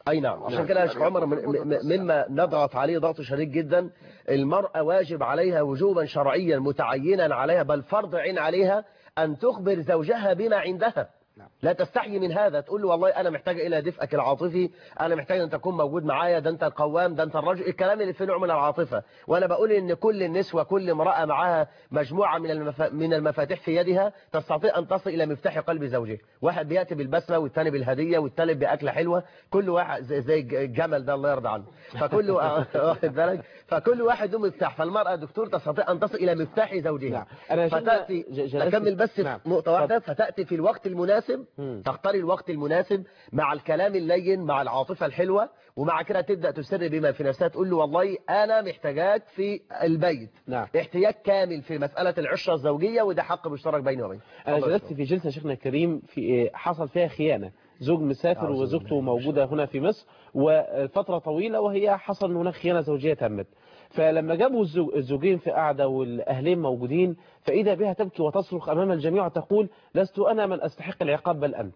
Speaker 11: اي نعم. عشان كده يا شيخ عمر مما نضغط عليه ضغط شديد جدا، المرأة واجب عليها وجوبا شرعيا متعينا عليها بل فرض عين عليها أن تخبر زوجها بما عندها. لا تستحي من هذا، تقول له والله أنا محتاجة إلى دفئك العاطفي، أنا محتاجة أن تكون موجود معايا، ده أنت القوام، ده أنت الرجل، الكلام اللي فيه نوع من العاطفة. وأنا بقول إن كل النسوة كل امرأة معاها مجموعة من المف... من المفاتيح في يدها تستطيع أن تصل إلى مفتاح قلب زوجها. واحد بيأتي بالبسمة والثاني بالهدية والثالث بأكلة حلوة، كل واحد زي, زي الجمل ده الله يرضى عنه. فكل واحد بالك فكل واحد له مفتاح، فالمرأة دكتور تستطيع أن تصل إلى مفتاح زوجها.
Speaker 1: أنا
Speaker 11: فتأتي أكمل بس
Speaker 1: نعم.
Speaker 11: نقطة واحدة، فتأتي في الوقت المناسب، تختار الوقت المناسب مع الكلام اللين مع العاطفة الحلوة، ومع كده تبدأ تسر بما في نفسها، تقول له والله أنا محتاجاك في البيت.
Speaker 1: نعم.
Speaker 11: احتياج كامل في مسألة العشرة الزوجية، وده حق مشترك بيني وبينك.
Speaker 1: أنا جلست في جلسة شيخنا الكريم في حصل فيها خيانة، زوج مسافر وزوجته موجودة هنا في مصر وفترة طويلة، وهي حصل أن هناك خيانة زوجية تمت. فلما جابوا الزوجين في قعدة والأهلين موجودين، فإذا بها تبكي وتصرخ أمام الجميع وتقول لست أنا من أستحق العقاب بل أنت.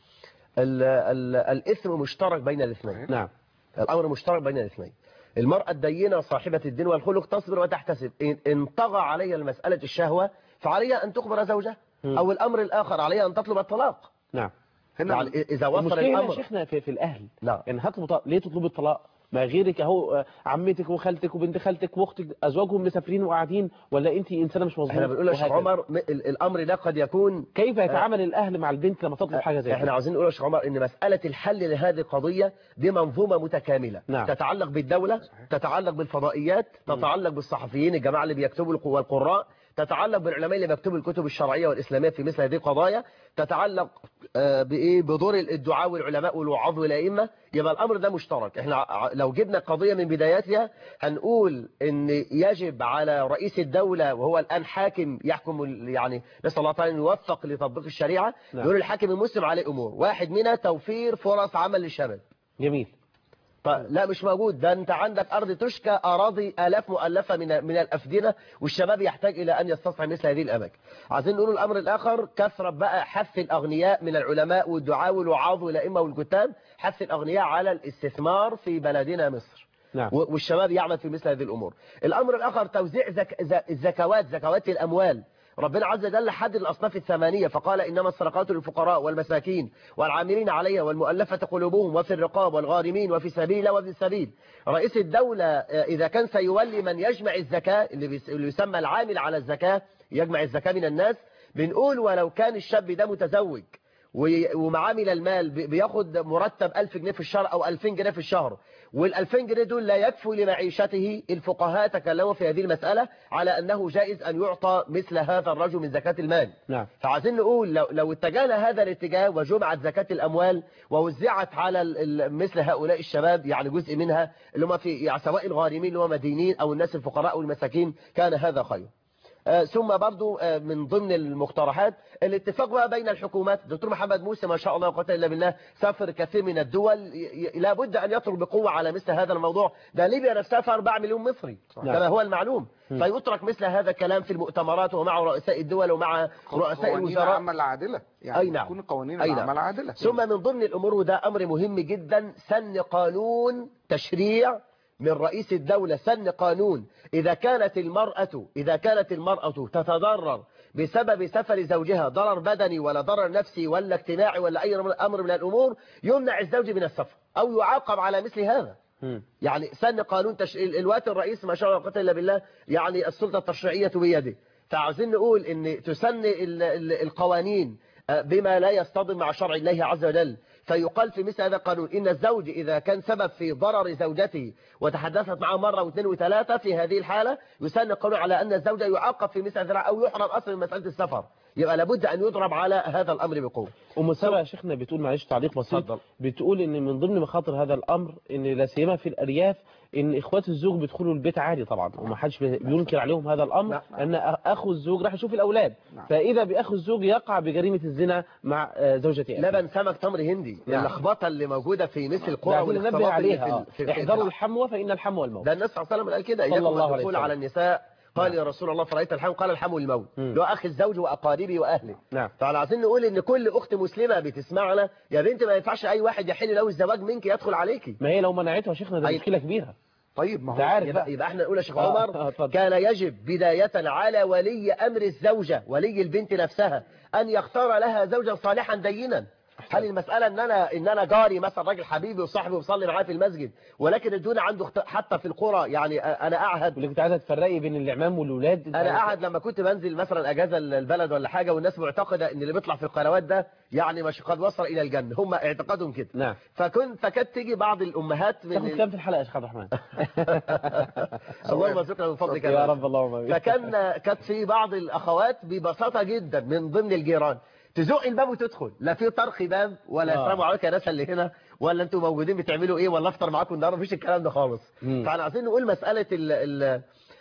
Speaker 11: ال ال الإثم مشترك بين الاثنين.
Speaker 1: نعم.
Speaker 11: الأمر مشترك بين الاثنين. المرأة الدينة صاحبة الدين والخلق تصبر وتحتسب، إن طغى عليها المسألة الشهوة فعليها أن تخبر زوجها، أو الأمر الآخر عليها أن تطلب الطلاق.
Speaker 1: نعم.
Speaker 11: يعني إذا وصل الأمر
Speaker 1: يا شيخنا في, في الأهل.
Speaker 11: نعم.
Speaker 1: يعني هتطلب، ليه تطلب الطلاق؟ ما غيرك اهو عمتك وخالتك وبنت خالتك واختك ازواجهم مسافرين وقاعدين، ولا انت انسانه مش مظبوطه؟
Speaker 11: احنا بنقول يا شيخ عمر الامر ده قد يكون
Speaker 1: كيف يتعامل آه الاهل مع البنت لما تطلب حاجه زي كده؟
Speaker 11: احنا عاوزين نقول يا شيخ عمر ان مساله الحل لهذه القضيه دي منظومه متكامله.
Speaker 1: نعم.
Speaker 11: تتعلق بالدوله، تتعلق بالفضائيات، تتعلق بالصحفيين الجماعه اللي بيكتبوا والقراء، تتعلق بالعلماء اللي بيكتبوا الكتب الشرعيه والاسلاميه في مثل هذه القضايا، تتعلق بايه بدور الدعاء والعلماء والوعاظ والائمه. يبقى الامر ده مشترك. احنا لو جبنا القضيه من بداياتها هنقول ان يجب على رئيس الدوله، وهو الان حاكم يحكم، يعني نسال الله تعالى ان يوفق لتطبيق الشريعه.
Speaker 1: نعم.
Speaker 11: يقول الحاكم المسلم عليه امور، واحد منها توفير فرص عمل للشباب.
Speaker 1: جميل.
Speaker 11: لا مش موجود، ده انت عندك ارض تشكى، اراضي الاف مؤلفه من من الافدنه، والشباب يحتاج الى ان يستصحب مثل هذه الاماكن. عايزين نقول الامر الاخر، كثره بقى حث الاغنياء من العلماء والدعاء والوعاظ والائمه والكتاب، حث الاغنياء على الاستثمار في بلدنا مصر.
Speaker 1: نعم.
Speaker 11: والشباب يعمل في مثل هذه الامور. الامر الاخر توزيع زك... الزكوات، زكوات الاموال. ربنا عز وجل حدد الأصناف الثمانية فقال إنما الصدقات للفقراء والمساكين والعاملين عليها والمؤلفة قلوبهم وفي الرقاب والغارمين وفي سبيل الله وابن السبيل. رئيس الدولة إذا كان سيولي من يجمع الزكاة اللي يسمى العامل على الزكاة، يجمع الزكاة من الناس، بنقول ولو كان الشاب ده متزوج ومعامل المال بياخد مرتب ألف جنيه في الشهر أو ألفين جنيه في الشهر، والألفين جنيه دول لا يكفوا لمعيشته، الفقهاء تكلموا في هذه المسألة على أنه جائز أن يعطى مثل هذا الرجل من زكاة المال.
Speaker 1: نعم.
Speaker 11: فعايزين نقول لو, لو اتجهنا هذا الاتجاه وجمعت زكاة الأموال ووزعت على مثل هؤلاء الشباب، يعني جزء منها اللي هم في يعني سواء الغارمين اللي هم مدينين أو الناس الفقراء والمساكين، كان هذا خير. آه ثم برضو آه من ضمن المقترحات الاتفاق بقى بين الحكومات. الدكتور محمد موسى ما شاء الله وقت الا بالله سافر كثير من الدول، لابد ان يترك بقوه على مثل هذا الموضوع. ده ليبيا نفسها فيها أربعة مليون مصري كما هو المعلوم، فيترك مثل هذا الكلام في المؤتمرات ومع رؤساء الدول ومع رؤساء الوزراء.
Speaker 14: العمل عادله، يعني
Speaker 11: أي نعم.
Speaker 14: تكون قوانين
Speaker 11: أي
Speaker 14: العمل
Speaker 11: نعم.
Speaker 14: عادله.
Speaker 11: ثم من ضمن الامور، وده امر مهم جدا، سن قانون تشريع من رئيس الدولة، سن قانون إذا كانت المرأة إذا كانت المرأة تتضرر بسبب سفر زوجها، ضرر بدني ولا ضرر نفسي ولا اجتماعي ولا أي أمر من الأمور، يمنع الزوج من السفر أو يعاقب على مثل هذا. م. يعني سن قانون تش... الوقت الرئيس ما شاء الله قتل بالله، يعني السلطة التشريعية بيده. فعاوزين نقول إن تسن ال... ال... القوانين بما لا يصطدم مع شرع الله عز وجل، فيقال في مثل هذا القانون إن الزوج إذا كان سبب في ضرر زوجته وتحدثت معه مرة واثنين وثلاثة، في هذه الحالة يسن القانون على أن الزوج يعاقب في مثل هذا أو يحرم أصلا من مسألة السفر. يبقى لابد أن يضرب على هذا الأمر بقوة.
Speaker 1: أم سبا يا شيخنا بتقول، معلش تعليق بسيط، فضل. بتقول إن من ضمن مخاطر هذا الأمر إن لا سيما في الأرياف إن إخوات الزوج بيدخلوا البيت عادي طبعا، وما حدش بينكر عليهم هذا الأمر، أن أخو الزوج راح يشوف الأولاد، فإذا بأخو الزوج يقع بجريمة الزنا مع زوجته.
Speaker 11: لبن سمك تمر هندي، اللخبطة اللي موجودة في مثل القرى
Speaker 1: والاختلاط عليها. في احذروا الحموة فإن الحموى الموت.
Speaker 11: ده النبي صلى الله عليه وسلم قال كده، يجب الدخول على النساء قال يا رسول الله فرأيت الحم؟ قال الحم الموت اللي هو اخي الزوج واقاربي واهله.
Speaker 1: نعم.
Speaker 11: فاحنا عايزين نقول ان كل اخت مسلمه بتسمعنا يا بنت ما ينفعش اي واحد يحل له الزواج منك يدخل عليكي.
Speaker 1: ما هي لو منعته يا شيخنا ده
Speaker 11: أي...
Speaker 1: مشكله كبيره.
Speaker 11: طيب ما هو
Speaker 1: عارف
Speaker 11: يبقى,
Speaker 1: بقى.
Speaker 11: يبقى احنا نقول يا شيخ
Speaker 1: آه.
Speaker 11: عمر
Speaker 1: آه.
Speaker 11: كان يجب بداية على ولي أمر الزوجة ولي البنت نفسها أن يختار لها زوجا صالحا دينا. هل المسألة ان انا ان انا جاري مثلا راجل حبيبي وصاحبي وبصلي معاه في المسجد ولكن الدون عنده حتى في القرى يعني انا اعهد
Speaker 1: واللي كنت عايزه تفرقي بين الاعمام والولاد.
Speaker 11: انا اعهد لما كنت بنزل مثلا اجازه البلد ولا حاجه والناس معتقده ان اللي بيطلع في القنوات ده يعني مش قد وصل الى الجنه هم اعتقادهم كده.
Speaker 1: نعم.
Speaker 11: فكنت فكانت تيجي بعض الامهات من
Speaker 1: تاخد كام في الحلقه يا شيخ عبد الرحمن؟
Speaker 11: اللهم ارزقنا من فضلك
Speaker 1: يا رب اللهم.
Speaker 11: فكان كانت في بعض الاخوات ببساطه جدا من ضمن الجيران تزق الباب وتدخل لا في طرخ بام ولا السلام عليكم يا ناس اللي هنا ولا انتوا موجودين بتعملوا ايه ولا افطر معاكم النهارده مفيش الكلام ده خالص. فاحنا عايزين نقول مساله ال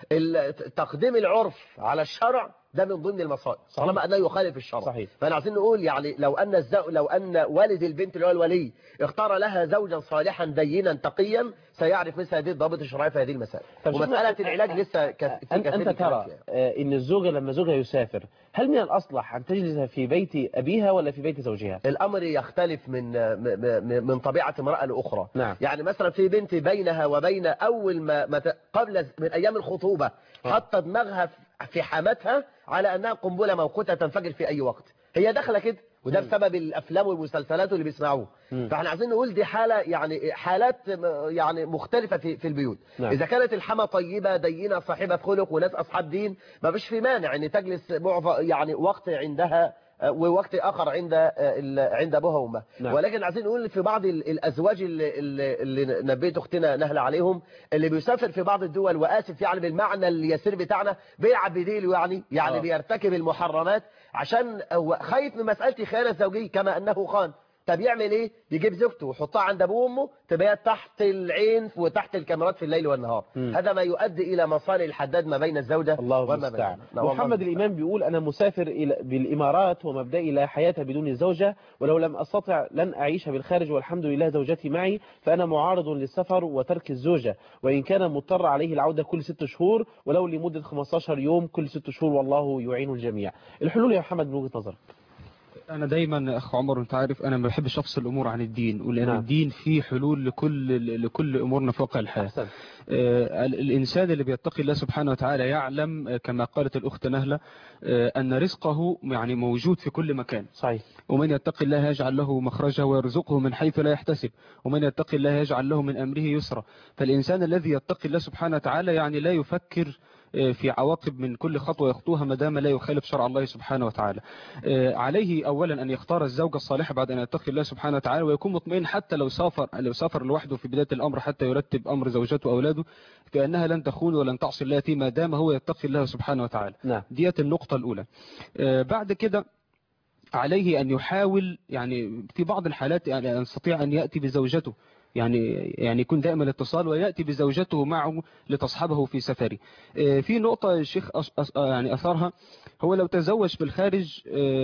Speaker 11: ال تقديم العرف على الشرع ده من ضمن المصائب طالما انه يخالف الشرع.
Speaker 1: صحيح.
Speaker 11: فاحنا عايزين نقول يعني لو ان الزو... لو ان والد البنت اللي هو الولي اختار لها زوجا صالحا دينا تقيا سيعرف مثل هذه الضوابط الشرعيه في هذه المسائل. ومساله العلاج لسه كت...
Speaker 1: أنت, انت ترى ان الزوجه لما زوجها يسافر هل من الاصلح ان تجلس في بيت ابيها ولا في بيت زوجها؟
Speaker 11: الامر يختلف من من, من طبيعه امراه لاخرى.
Speaker 1: نعم.
Speaker 11: يعني مثلا في بنت بينها وبين اول ما, ما ت... قبل من ايام الخطوبه حط دماغها في حماتها على انها قنبله موقوته تنفجر في اي وقت هي داخله كده وده بسبب الافلام والمسلسلات اللي بيسمعوه. فاحنا عايزين نقول دي حاله يعني حالات يعني مختلفه في في البيوت.
Speaker 1: نعم.
Speaker 11: اذا كانت الحما طيبه دينه صاحبه خلق وناس اصحاب دين ما فيش في مانع ان تجلس يعني وقت عندها ووقت اخر عند عند ابوها وامها.
Speaker 1: نعم.
Speaker 11: ولكن عايزين نقول في بعض الازواج اللي, اللي نبيت اختنا نهله عليهم اللي بيسافر في بعض الدول واسف يعني بالمعنى اليسير بتاعنا بيلعب بديله يعني يعني
Speaker 1: آه.
Speaker 11: بيرتكب المحرمات عشان هو خايف من مساله خيانه زوجيه كما انه خان. طب يعمل ايه؟ يجيب زوجته ويحطها عند ابوه وامه تبقى تحت العين وتحت الكاميرات في الليل والنهار.
Speaker 1: م.
Speaker 11: هذا ما يؤدي الى مصالح الحداد ما بين الزوجه
Speaker 1: وما بين محمد الامام بيقول انا مسافر الى بالامارات ومبدئي لا حياه بدون زوجه ولو لم استطع لن اعيش بالخارج والحمد لله زوجتي معي فانا معارض للسفر وترك الزوجه وان كان مضطر عليه العوده كل ست شهور ولو لمده خمستاشر يوم كل ست شهور والله يعين الجميع. الحلول يا محمد من وجهه نظرك؟
Speaker 10: أنا دايما أخ عمر أنت عارف أنا ما بحبش أفصل الأمور عن الدين ولأن
Speaker 1: نعم.
Speaker 10: الدين فيه حلول لكل لكل أمورنا في واقع الحياة.
Speaker 1: أحسن.
Speaker 10: آه الإنسان اللي بيتقي الله سبحانه وتعالى يعلم آه كما قالت الأخت نهلة آه أن رزقه يعني موجود في كل مكان.
Speaker 1: صحيح.
Speaker 10: ومن يتقي الله يجعل له مخرجا ويرزقه من حيث لا يحتسب ومن يتقي الله يجعل له من أمره يسرا. فالإنسان الذي يتقي الله سبحانه وتعالى يعني لا يفكر في عواقب من كل خطوة يخطوها ما دام لا يخالف شرع الله سبحانه وتعالى. عليه أولا أن يختار الزوجة الصالحة بعد أن يتقي الله سبحانه وتعالى ويكون مطمئن حتى لو سافر لو سافر لوحده في بداية الأمر حتى يرتب أمر زوجته وأولاده فإنها لن تخون ولن تعصي الله ما دام هو يتقي الله سبحانه وتعالى.
Speaker 1: نعم.
Speaker 10: ديت النقطة الأولى. بعد كده عليه أن يحاول يعني في بعض الحالات يعني يستطيع أن يأتي بزوجته يعني يعني يكون دائما الاتصال ويأتي بزوجته معه لتصحبه في سفره. في نقطة الشيخ يعني أثرها هو لو تزوج في الخارج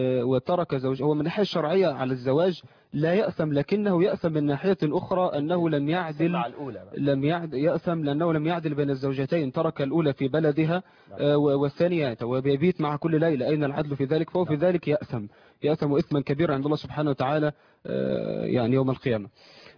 Speaker 10: وترك زوجه هو من الناحية الشرعية على الزواج لا يأثم لكنه يأثم من ناحية أخرى أنه لم يعدل لم يعدل يأثم لأنه لم يعدل بين الزوجتين ترك الأولى في بلدها والثانية وبيبيت مع كل ليلة أين العدل في ذلك فهو في ذلك يأثم يأثم إثما كبيرا عند الله سبحانه وتعالى يعني يوم القيامة.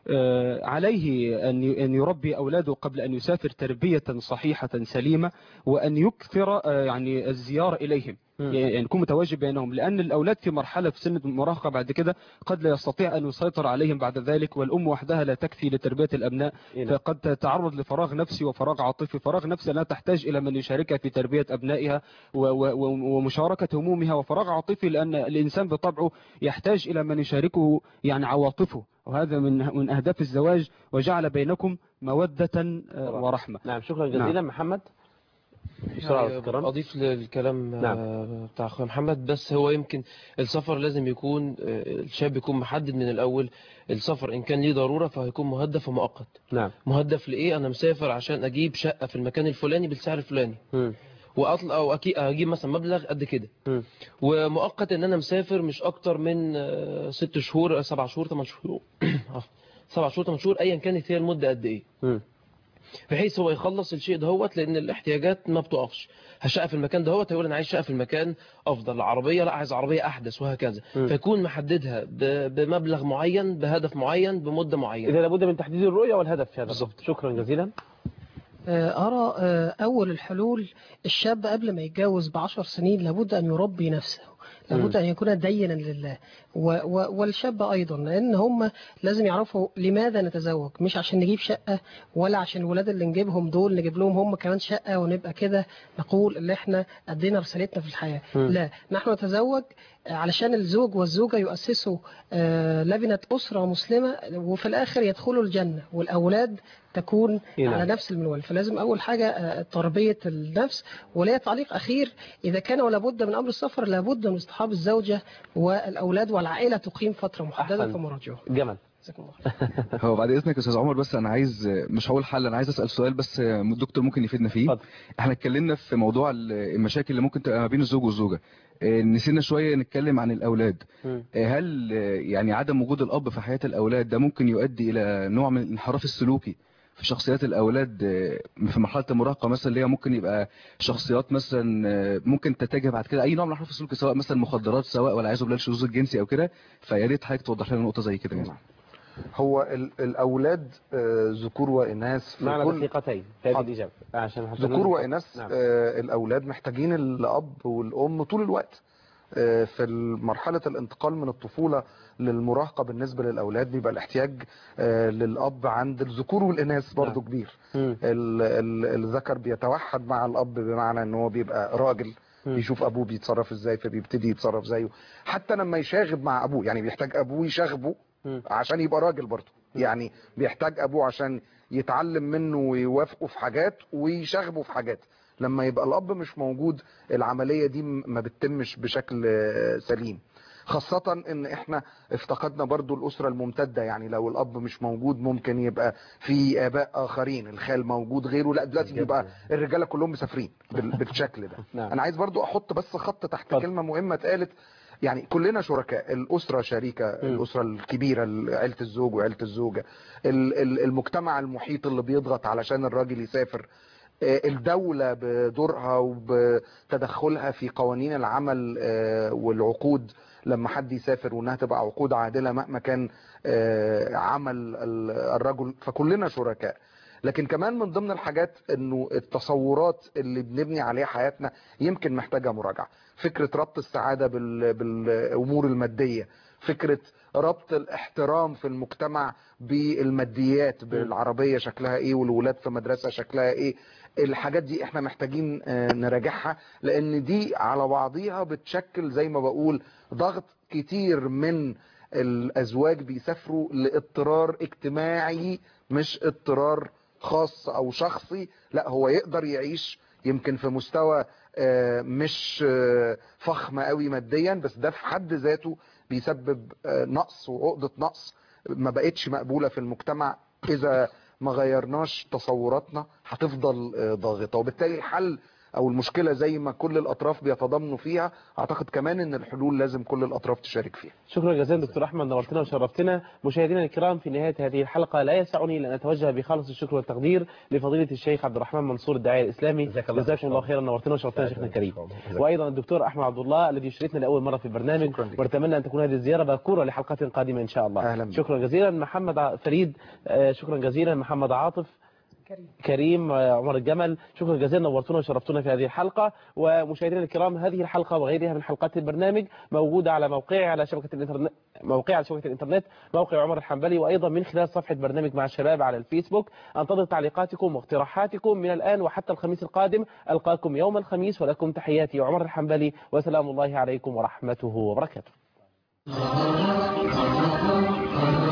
Speaker 10: عليه أن يربي أولاده قبل أن يسافر تربية صحيحة سليمة وأن يكثر يعني الزيارة إليهم يعني يكون متواجد بينهم لأن الأولاد في مرحلة في سن المراهقة بعد كده قد لا يستطيع أن يسيطر عليهم بعد ذلك والأم وحدها لا تكفي لتربية الأبناء فقد تتعرض لفراغ نفسي وفراغ عاطفي فراغ نفسي لا تحتاج إلى من يشاركها في تربية أبنائها ومشاركة همومها وفراغ عاطفي لأن الإنسان بطبعه يحتاج إلى من يشاركه يعني عواطفه وهذا من من أهداف الزواج وجعل بينكم مودة ورحمة.
Speaker 1: نعم شكرا جزيلا. نعم. محمد
Speaker 13: يعني أضيف للكلام نعم. بتاع أخوي محمد بس هو يمكن السفر لازم يكون الشاب يكون محدد من الأول السفر إن كان ليه ضرورة فهيكون مهدف ومؤقت.
Speaker 1: نعم.
Speaker 13: مهدف لإيه؟ أنا مسافر عشان أجيب شقة في المكان الفلاني بالسعر الفلاني م. وأطلع أو أجيب مثلا مبلغ قد كده م. ومؤقت إن أنا مسافر مش أكتر من ست شهور سبع شهور ثمان شهور سبع شهور ثمان شهور أيا كانت هي المدة قد إيه م. بحيث هو يخلص الشيء دهوت، لان الاحتياجات ما بتقفش. هشقة في المكان دهوت هيقول انا عايز شقة في المكان افضل، العربيه لا عايز عربيه احدث، وهكذا.
Speaker 1: م.
Speaker 13: فيكون محددها ب- بمبلغ معين، بهدف معين، بمده معينه.
Speaker 1: اذا لابد من تحديد الرؤيه والهدف في هذا.
Speaker 13: بالضبط.
Speaker 1: شكرا جزيلا.
Speaker 12: أرى أول الحلول الشاب قبل ما يتجوز بعشر سنين لابد أن يربي نفسه، لابد أن يكون دينا لله، و و والشاب أيضا، لأن هم لازم يعرفوا لماذا نتزوج، مش عشان نجيب شقة ولا عشان الولاد اللي نجيبهم دول نجيب لهم هم كمان شقة ونبقى كده نقول اللي احنا أدينا رسالتنا في الحياة. م. لا، نحن نتزوج علشان الزوج والزوجة يؤسسوا لبنة أسرة مسلمة، وفي الآخر يدخلوا الجنة، والأولاد تكون إيه على نفس المنوال. فلازم أول حاجة تربية النفس. وليه تعليق أخير، إذا كان ولا بد من أمر السفر لابد من اصطحاب الزوجة والأولاد والعائلة تقيم فترة محددة ثم رجوع.
Speaker 1: جمل.
Speaker 17: هو بعد اذنك يا استاذ عمر، بس انا عايز مش هقول حل، انا عايز اسال سؤال بس الدكتور ممكن يفيدنا فيه. فضل. احنا اتكلمنا في موضوع المشاكل اللي ممكن تبقى ما بين الزوج والزوجه، نسينا شويه نتكلم عن الاولاد. م. هل يعني عدم وجود الاب في حياه الاولاد ده ممكن يؤدي الى نوع من الانحراف السلوكي في شخصيات الاولاد في مرحله المراهقه مثلا، اللي هي ممكن يبقى شخصيات مثلا ممكن تتجه بعد كده اي نوع من الانحراف السلوكي، سواء مثلا مخدرات، سواء ولا عايزه بالله الشذوذ الجنسي او كده؟ فيا ريت حضرتك توضح لنا نقطه زي كده يعني.
Speaker 14: هو الأولاد ذكور وإناث في
Speaker 1: معنا
Speaker 14: كل
Speaker 1: دقيقتين في هذه الإجابة عشان
Speaker 14: ذكور وإناث. نعم. الأولاد محتاجين الأب والأم طول الوقت. في مرحلة الانتقال من الطفولة للمراهقة بالنسبة للأولاد بيبقى الاحتياج للأب عند الذكور والإناث برضو. نعم. كبير. الذكر بيتوحد مع الأب، بمعنى أنه بيبقى راجل بيشوف أبوه بيتصرف إزاي فبيبتدي يتصرف زيه، حتى لما يشاغب مع أبوه، يعني بيحتاج أبوه يشاغبه عشان يبقى راجل برضه. يعني بيحتاج ابوه عشان يتعلم منه ويوافقه في حاجات ويشاغبه في حاجات. لما يبقى الاب مش موجود العملية دي ما بتتمش بشكل سليم، خاصة ان احنا افتقدنا برضو الاسرة الممتدة. يعني لو الاب مش موجود ممكن يبقى في اباء اخرين، الخال موجود غيره، لا دلوقتي بيبقى الرجالة كلهم مسافرين بالشكل ده. انا عايز برضو احط بس خط تحت كلمة مهمة اتقالت، يعني كلنا شركاء، الأسرة شريكة، الأسرة الكبيرة، عيلة الزوج وعيلة الزوجة، المجتمع المحيط اللي بيضغط علشان الراجل يسافر، الدولة بدورها وبتدخلها في قوانين العمل والعقود لما حد يسافر، وانها تبقى عقود عادلة مهما كان عمل الرجل، فكلنا شركاء. لكن كمان من ضمن الحاجات انه التصورات اللي بنبني عليها حياتنا يمكن محتاجة مراجعة. فكرة ربط السعادة بالامور المادية، فكرة ربط الاحترام في المجتمع بالماديات، بالعربية شكلها ايه والولاد في مدرسة شكلها ايه، الحاجات دي احنا محتاجين نراجعها، لان دي على بعضيها بتشكل زي ما بقول ضغط كتير من الازواج بيسافروا لاضطرار اجتماعي، مش اضطرار خاص او شخصي، لا هو يقدر يعيش يمكن في مستوى مش فخم قوي ماديا، بس ده في حد ذاته بيسبب نقص وعقدة نقص ما بقتش مقبولة في المجتمع. اذا ما غيرناش تصوراتنا هتفضل ضاغطة، وبالتالي الحل او المشكلة زي ما كل الاطراف بيتضامنوا فيها، اعتقد كمان ان الحلول لازم كل الاطراف تشارك فيها.
Speaker 1: شكرا جزيلا دكتور احمد، نورتنا وشرفتنا. مشاهدينا الكرام، في نهاية هذه الحلقة لا يسعني لان اتوجه بخالص الشكر والتقدير لفضيلة الشيخ عبد الرحمن منصور الداعية الاسلامي، جزاكم الله خيرا، نورتنا وشرفتنا شيخنا الكريم. وايضا الدكتور احمد عبد الله الذي يشرفنا لاول مرة في البرنامج، ونتمنى ان تكون هذه الزيارة باكورة لحلقات قادمة ان شاء الله. أهلا. شكرا جزيلا محمد فريد، شكرا جزيلا محمد عاطف، كريم عمر الجمل، شكرا جزيلا، نورتونا وشرفتونا في هذه الحلقة. ومشاهدينا الكرام، هذه الحلقة وغيرها من حلقات البرنامج موجودة على موقعي على شبكة الانترنت، موقعي على شبكة الانترنت، موقع عمر الحنبلي، وايضا من خلال صفحة برنامج مع الشباب على الفيسبوك. انتظر تعليقاتكم واقتراحاتكم من الآن وحتى الخميس القادم. القاكم يوم الخميس، ولكم تحياتي عمر الحنبلي، وسلام الله عليكم ورحمته وبركاته.